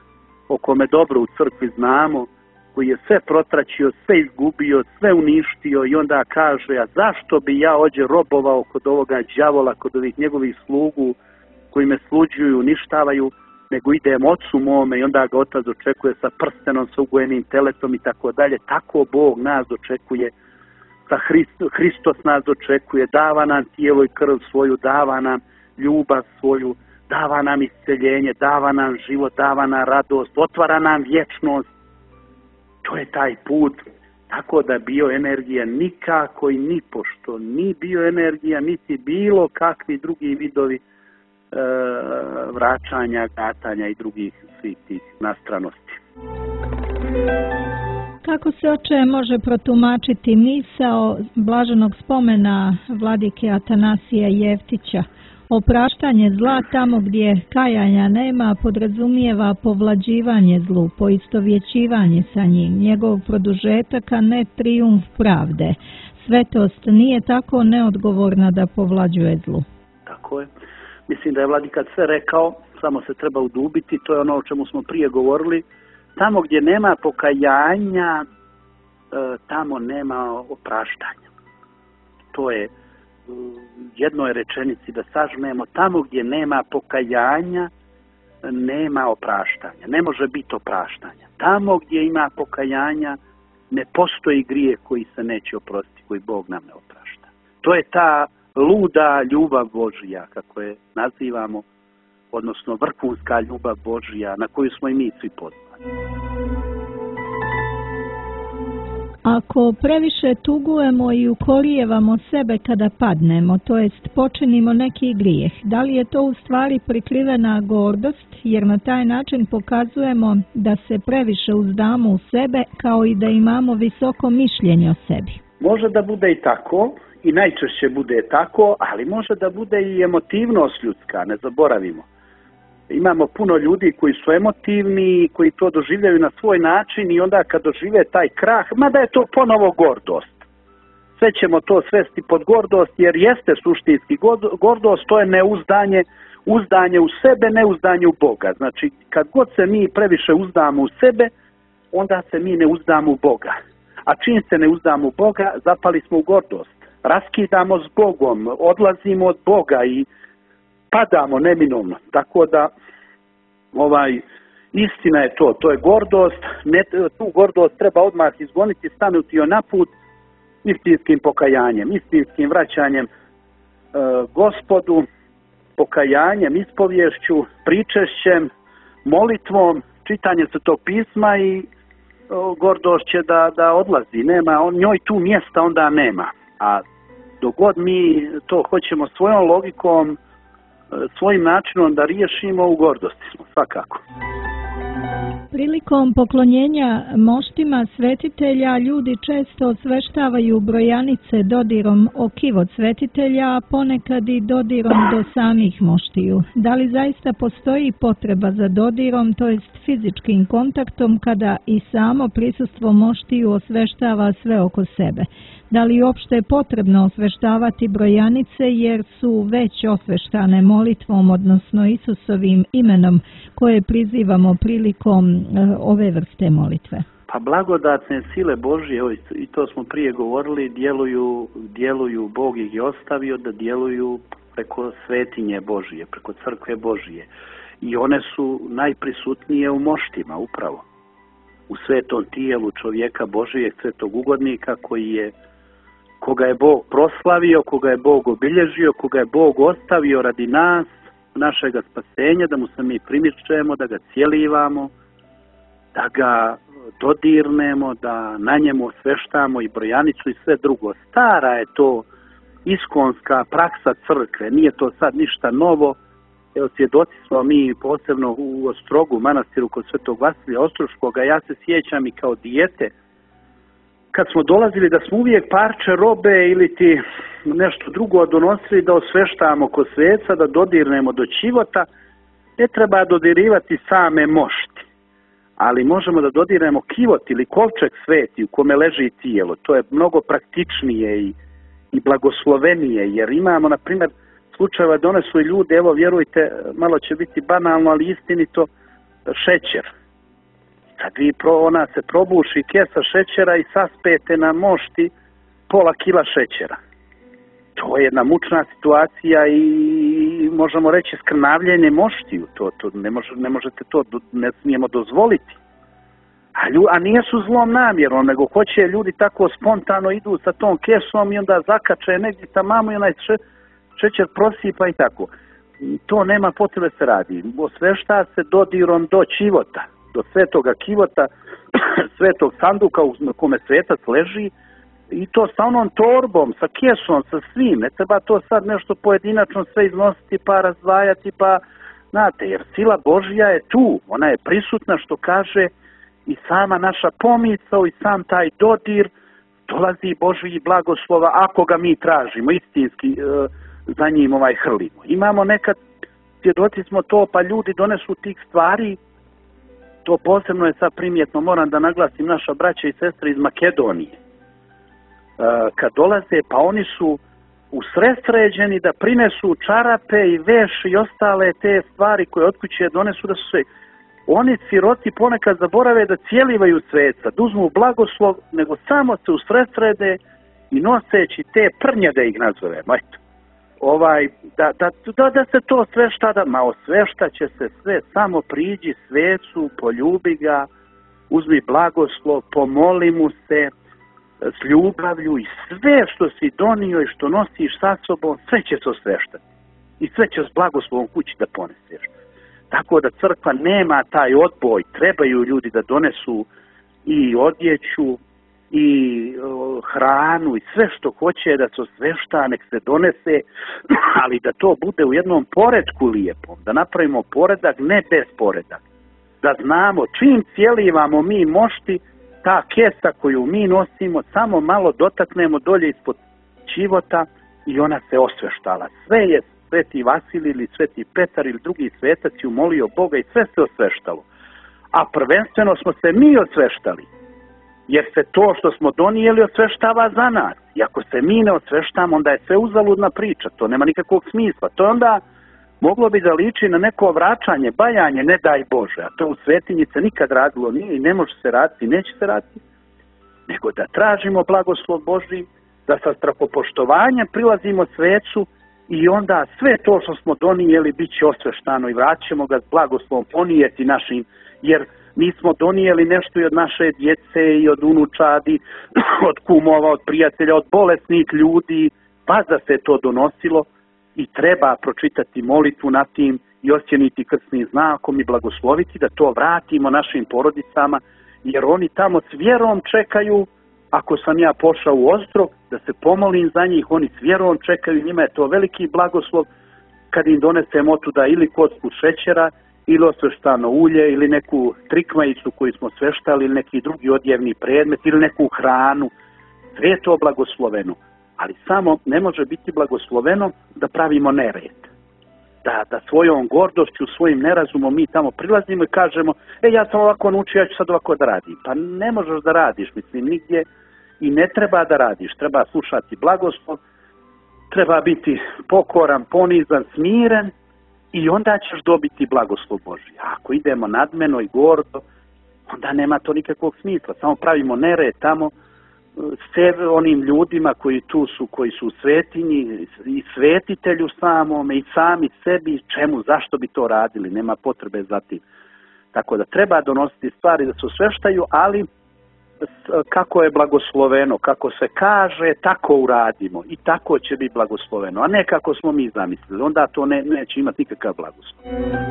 o kome dobro u crkvi znamo, koji je sve protračio, sve izgubio, sve uništio i onda kaže, a zašto bi ja ođe robovao kod ovoga đavola, kod ovih njegovih slugu koji me sluđuju, uništavaju, nego idem ocu mome i onda ga otac dočekuje sa prstenom, sa ugojenim teletom i tako dalje. Tako Bog nas dočekuje, sa Hristo, Hristos nas dočekuje, dava nam tijelo i krv svoju, dava nam ljubav svoju, dava nam isceljenje, dava nam život, dava nam radost, otvara nam vječnost. To je taj put, tako da bioenergija nikako i ni pošto, ni bioenergija, niti bilo kakvi drugi vidovi e, vraćanja, gatanja i drugih svih tih nastranosti. Kako se, oče, može protumačiti misao blaženog spomena vladike Atanasija Jeftića? Opraštanje zla tamo gdje kajanja nema podrazumijeva povlađivanje zlu, poistovjećivanje sa njim, njegov produžetak, a ne trijumf pravde. Svetost nije tako neodgovorna da povlađuje zlu. Tako je. Mislim da je vladika sve rekao, samo se treba udubiti, to je ono o čemu smo prije govorili. Tamo gdje nema pokajanja, tamo nema opraštanja. To je jednoj rečenici da sažmemo, tamo gdje nema pokajanja, nema opraštanja. Ne može biti opraštanja. Tamo gdje ima pokajanja, ne postoji grijeh koji se neće oprostiti, koji Bog nam ne oprašta. To je ta luda ljubav Božja, kako je nazivamo, odnosno vrhunska ljubav Božja, na koju smo i mi svi pozvani. Ako previše tugujemo i ukolijevamo sebe kada padnemo, to jest počinimo neki grijeh, da li je to u stvari prikrivena gordost, jer na taj način pokazujemo da se previše uzdamo u sebe, kao i da imamo visoko mišljenje o sebi? Može da bude i tako, i najčešće bude tako, ali može da bude i emotivnost ljudska, ne zaboravimo. Imamo puno ljudi koji su emotivni, koji to doživljaju na svoj način i onda kad dožive taj krah, mada je to ponovo gordost. Sve ćemo to svesti pod gordost, jer jeste suštinski gordost, to je neuzdanje, uzdanje u sebe, neuzdanje u Boga. Znači, kad god se mi previše uzdamo u sebe, onda se mi ne uzdamo u Boga. A čim se ne uzdamo u Boga, zapali smo u gordost. Raskidamo s Bogom, odlazimo od Boga i padamo neminovno. Tako da ovaj istina je to, to je gordost, ne, tu gordost treba odmah izgoniti, stanuti joj na put istinskim pokajanjem, istinskim vraćanjem e, Gospodu, pokajanjem, ispovješću, pričešćem, molitvom, čitanje Svetog pisma i o, gordost će da, da odlazi. Nema, on, njoj tu mjesta onda nema. A dok god mi to hoćemo svojom logikom, svojim načinom da riješimo, u gordosti smo, svakako. Prilikom poklonjenja moštima svetitelja ljudi često osveštavaju brojanice dodirom o kivot svetitelja, a ponekad i dodirom do samih moštiju. Da li zaista postoji potreba za dodirom, to jest fizičkim kontaktom, kada i samo prisustvo moštiju osveštava sve oko sebe? Da li uopšte je potrebno osveštavati brojanice jer su već osveštane molitvom, odnosno Isusovim imenom koje prizivamo prilikom e, ove vrste molitve? Pa blagodatne sile Božje, i to smo prije govorili, djeluju, djeluju, Bog ih je ostavio da djeluju preko svetinje Božje, preko crkve Božje. I one su najprisutnije u moštima upravo. U svetom tijelu čovjeka Božijeg, svetog ugodnika koji je koga je Bog proslavio, koga je Bog obilježio, koga je Bog ostavio radi nas, našega spasenja, da mu se mi primičemo, da ga cijelivamo, da ga dodirnemo, da na njemu osveštamo i brojanicu i sve drugo. Stara je to iskonska praksa crkve, nije to sad ništa novo. Evo, svjedoci smo mi posebno u Ostrogu, manastiru kod Svetog Vasilija Ostroškoga, ja se sjećam i kao dijete, kad smo dolazili da smo uvijek parče robe ili ti nešto drugo donosili da osveštamo kod sveca, da dodirnemo do čivota, ne treba dodirivati same mošti, ali možemo da dodirnemo kivot ili kovčeg sveti u kome leži tijelo. To je mnogo praktičnije i, i blagoslovenije, jer imamo, na primjer, slučajeva donesu i ljudi, evo vjerujte, malo će biti banalno, ali istinito, šećer. Kad vi pro, ona se probuši kesa šećera i saspete na mošti pola kila šećera. To je jedna mučna situacija i možemo reći skrnavljenje moštiju. To, to ne, može, ne možete to, ne smijemo dozvoliti. A, lju, a nije su zlom namjerom, nego hoće ljudi tako spontano idu sa tom kesom i onda zakače negdje tamo i onaj še, šećer prosipa i tako. To nema potrebe se radi. Osvešta se dodirom do čivota, do svetoga kivota, svetog sanduka u kome svetac leži, i to sa onom torbom, sa kesom, sa svim. Ne treba to sad nešto pojedinačno sve iznositi pa razdvajati, pa znate, jer sila Božja je tu, ona je prisutna, što kaže, i sama naša pomisao i sam taj dodir, dolazi Božji blagoslova ako ga mi tražimo, istinski e, za njim ovaj hrlimo. Imamo nekad, svjedoci smo to, pa ljudi donesu tih stvari. To posebno je sad primjetno, moram da naglasim, naša braća i sestre iz Makedonije. E, kad dolaze, pa oni su usredsređeni da prinesu čarape i veš i ostale te stvari koje od kuće donesu, da su se... Oni siroti ponekad zaborave da cijelivaju sveca, da uzmu blagoslov, nego samo se usredsrede i noseći te prnje, da ih nazovemo. Eto. Ovaj, da, da, da, da se to svešta, da, ma osvešta će se sve, samo priđi svecu, poljubi ga, uzmi blagoslov, pomoli mu se s ljubavlju i sve što si donio i što nosiš sa sobom, sve će se osveštati. I sve će s blagoslovom kući da poneseš. Tako da crkva nema taj odboj, trebaju ljudi da donesu i odjeću, i uh, hranu i sve što hoće da se osvešta, nek se donese, ali da to bude u jednom poretku lijepom, da napravimo poredak, ne besporedak. Da znamo čim cijelivamo mi mošti, ta kesa koju mi nosimo, samo malo dotaknemo dolje ispod čivota i ona se osveštala. Sve je Sveti Vasilij ili Sveti Petar ili drugi svetac je umolio Boga i sve se osveštalo. A prvenstveno smo se mi osveštali. Jer se to što smo donijeli osveštava za nas. I ako se mi ne osveštamo, onda je sve uzaludna priča. To nema nikakvog smisla. To onda moglo bi da liči na neko vraćanje, bajanje, ne daj Bože. A to u svetinji se nikad radilo nije i ne može se raditi, neće se raditi. Nego da tražimo blagoslov Božji, da sa strahopoštovanjem prilazimo svecu i onda sve to što smo donijeli bit će osveštano i vraćamo ga s blagoslovom ponijeti našim, jer mi smo donijeli nešto i od naše djece i od unučadi, od kumova, od prijatelja, od bolesnih ljudi, pa da se to donosilo i treba pročitati molitvu nad tim i osjeniti krstnim znakom i blagosloviti da to vratimo našim porodicama, jer oni tamo s vjerom čekaju. Ako sam ja pošao u Ostrog da se pomolim za njih, oni s vjerom čekaju, njima je to veliki blagoslov kad im donesem otuda ili kocku šećera, ili osveštano ulje, ili neku trikmajicu koju smo sveštali, ili neki drugi odjevni predmet, ili neku hranu. Sve je to blagosloveno, ali samo ne može biti blagosloveno da pravimo nered. Da, da svojom gordošću, svojim nerazumom mi tamo prilazimo i kažemo, e ja sam ovako naučio, ja ću sad ovako da radim. Pa ne možeš da radiš, mislim, nigdje i ne treba da radiš. Treba slušati blagoslov, treba biti pokoran, ponizan, smiren i onda ćeš dobiti blagoslov Božji. A ako idemo nadmeno i gordo, onda nema to nikakvog smisla. Samo pravimo nered tamo, sve onim ljudima koji tu su, koji su u svetinji i svetitelju samome i sami sebi, čemu, zašto bi to radili, nema potrebe za tim. Tako da treba donositi stvari da se osveštaju, ali kako je blagosloveno, kako se kaže, tako uradimo i tako će biti blagosloveno, a ne kako smo mi zamislili, onda to ne, neće imati nikakav blagoslov.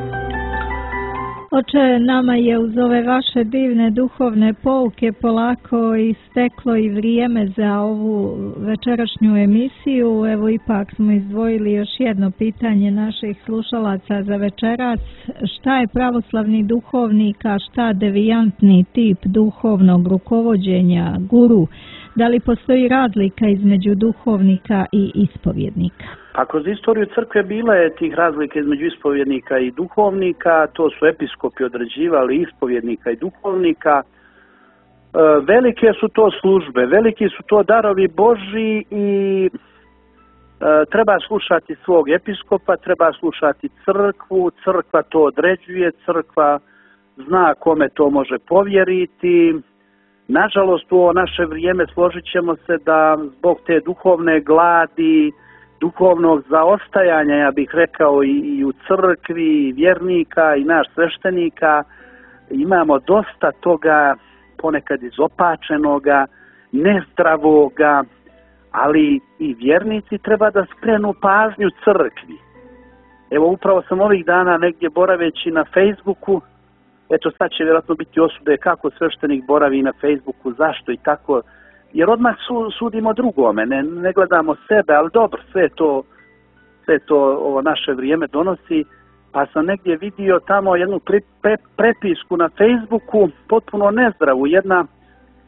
Oče, nama je uz ove vaše divne duhovne pouke polako isteklo i vrijeme za ovu večerašnju emisiju. Evo ipak smo izdvojili još jedno pitanje naših slušalaca za večerac. Šta je pravoslavni duhovnik, a šta devijantni tip duhovnog rukovođenja, guru? Da li postoji razlika između duhovnika i ispovjednika? Pa kroz istoriju crkve bila je tih razlika između ispovjednika i duhovnika, to su episkopi određivali ispovjednika i duhovnika. E, velike su to službe, veliki su to darovi Božji i e, treba slušati svog episkopa, treba slušati crkvu, crkva to određuje, crkva zna kome to može povjeriti. Nažalost, u ovo naše vrijeme složit ćemo se da zbog te duhovne gladi, duhovnog zaostajanja, ja bih rekao, i, i u crkvi, i vjernika, i naš sveštenika, imamo dosta toga ponekad izopačenoga, nezdravoga, ali i vjernici treba da skrenu pažnju crkvi. Evo, upravo sam ovih dana negdje boraveći na Facebooku, eto sad će vjerojatno biti osude kako sveštenik boravi na Facebooku, zašto i tako, jer odmah su, sudimo drugome, ne, ne gledamo sebe, ali dobro, sve to, sve to ovo naše vrijeme donosi, pa sam negdje vidio tamo jednu pre, pre, prepisku na Facebooku, potpuno nezdravu, jedna e,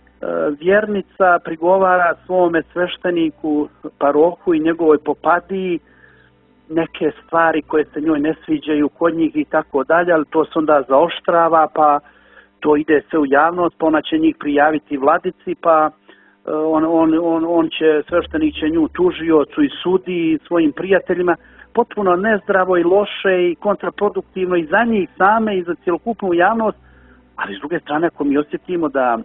vjernica prigovara svome svešteniku, parohu i njegovoj popadiji neke stvari koje se njoj ne sviđaju kod njih i tako dalje, ali to se onda zaoštrava, pa to ide sve u javnost, pa ona će njih prijaviti vladici, pa On, on, on, on će, sveštenik će nju tužiocu i sudi i svojim prijateljima, potpuno nezdravo i loše i kontraproduktivno i za njih same i za cjelokupnu javnost, ali s druge strane ako mi osjetimo da e,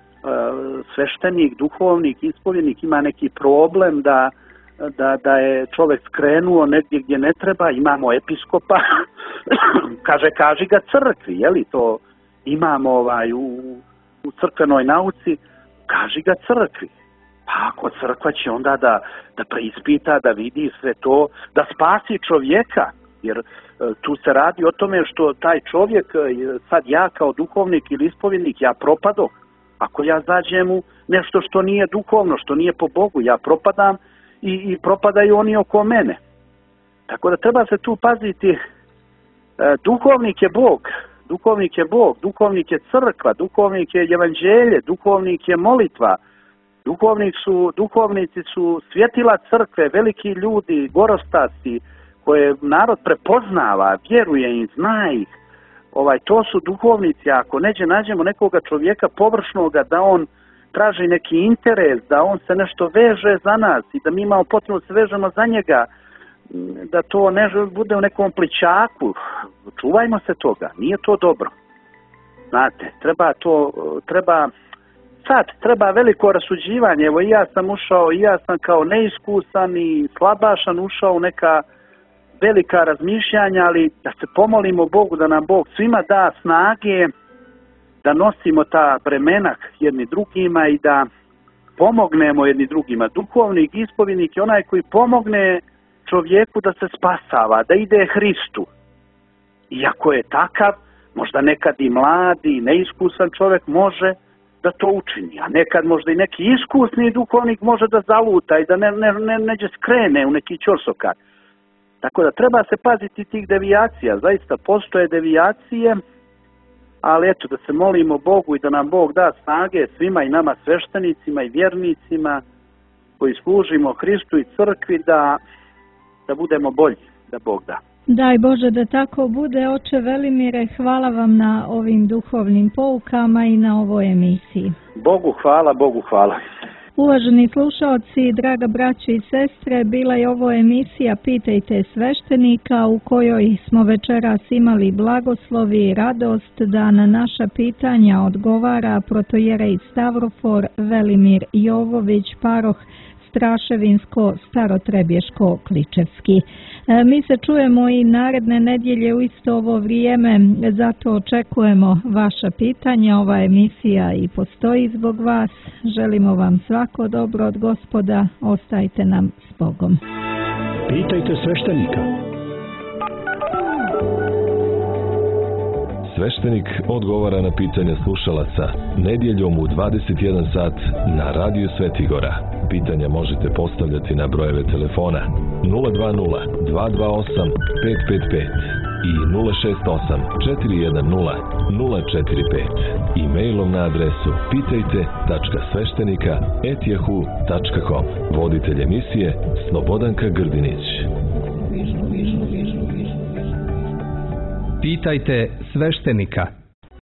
sveštenik, duhovnik, ispovjednik ima neki problem, da, da, da je čovjek skrenuo negdje gdje ne treba, imamo episkopa, kaže, kaži ga crkvi, je li to imamo ovaj, u, u crkvenoj nauci, kaži ga crkvi. Pa ako crkva će onda da, da preispita, da vidi sve to, da spasi čovjeka. Jer e, tu se radi o tome što taj čovjek, sad ja kao duhovnik ili ispovjednik, ja propado. Ako ja zađem u nešto što nije duhovno, što nije po Bogu, ja propadam i, i propadaju oni oko mene. Tako da treba se tu paziti. E, duhovnik je Bog. Duhovnik je Bog, duhovnik je crkva, duhovnik je evanđelje, duhovnik je molitva, duhovnik su, duhovnici su svjetila crkve, veliki ljudi, gorostasi, koje narod prepoznava, vjeruje im, zna ih. Ovaj, to su duhovnici, ako neđe nađemo nekoga čovjeka površnoga, da on traži neki interes, da on se nešto veže za nas i da mi imamo potrebno se vežemo za njega, da to ne bude u nekom plićaku, čuvajmo se toga, nije to dobro. Znate, treba to, treba, sad treba veliko rasuđivanje, evo i ja sam ušao, i ja sam kao neiskusan i slabašan ušao u neka velika razmišljanja, ali da se pomolimo Bogu, da nam Bog svima da snage, da nosimo ta bremena jedni drugima i da pomognemo jedni drugima. Duhovnik, ispovjednik je onaj koji pomogne čovjeku da se spasava, da ide Hristu. Iako je takav, možda nekad i mladi, neiskusan čovjek može da to učini, a nekad možda i neki iskusni duhovnik može da zaluta i da ne, ne, ne, neđe skrene u neki ćorsokar. Tako da treba se paziti tih devijacija, zaista postoje devijacije, ali eto da se molimo Bogu i da nam Bog da snage svima i nama sveštenicima i vjernicima koji služimo Hristu i crkvi da, da budemo bolji, da Bog da. Daj Bože da tako bude, oče Velimire, hvala vam na ovim duhovnim poukama i na ovoj emisiji. Bogu hvala, Bogu hvala. Uvaženi slušaoci, draga braćo i sestre, bila je ovo emisija Pitajte sveštenika u kojoj smo večeras imali blagoslovi i radost da na naša pitanja odgovara protojerej Stavrofor Velimir Jovović, paroh Straševinsko-Starotrebješko-Kličevski. E, mi se čujemo i naredne nedjelje u isto ovo vrijeme, zato očekujemo vaša pitanja. Ova emisija i postoji zbog vas. Želimo vam svako dobro od Gospoda. Ostajte nam s Bogom. Pitajte sveštenika. Sveštenik odgovara na pitanja slušalaca nedjeljom u dvadeset jedan sat na Radiju Svetigora. Pitanja možete postavljati na brojeve telefona nula dva nula, dva dva osam, pet pet pet i nula šest osam, četiri jedan nula, nula četiri pet. E-mailom na adresu pitajte tačka sveštenika at yahoo tačka com. Voditelj emisije Slobodanka Grdinić. Pitajte sveštenika.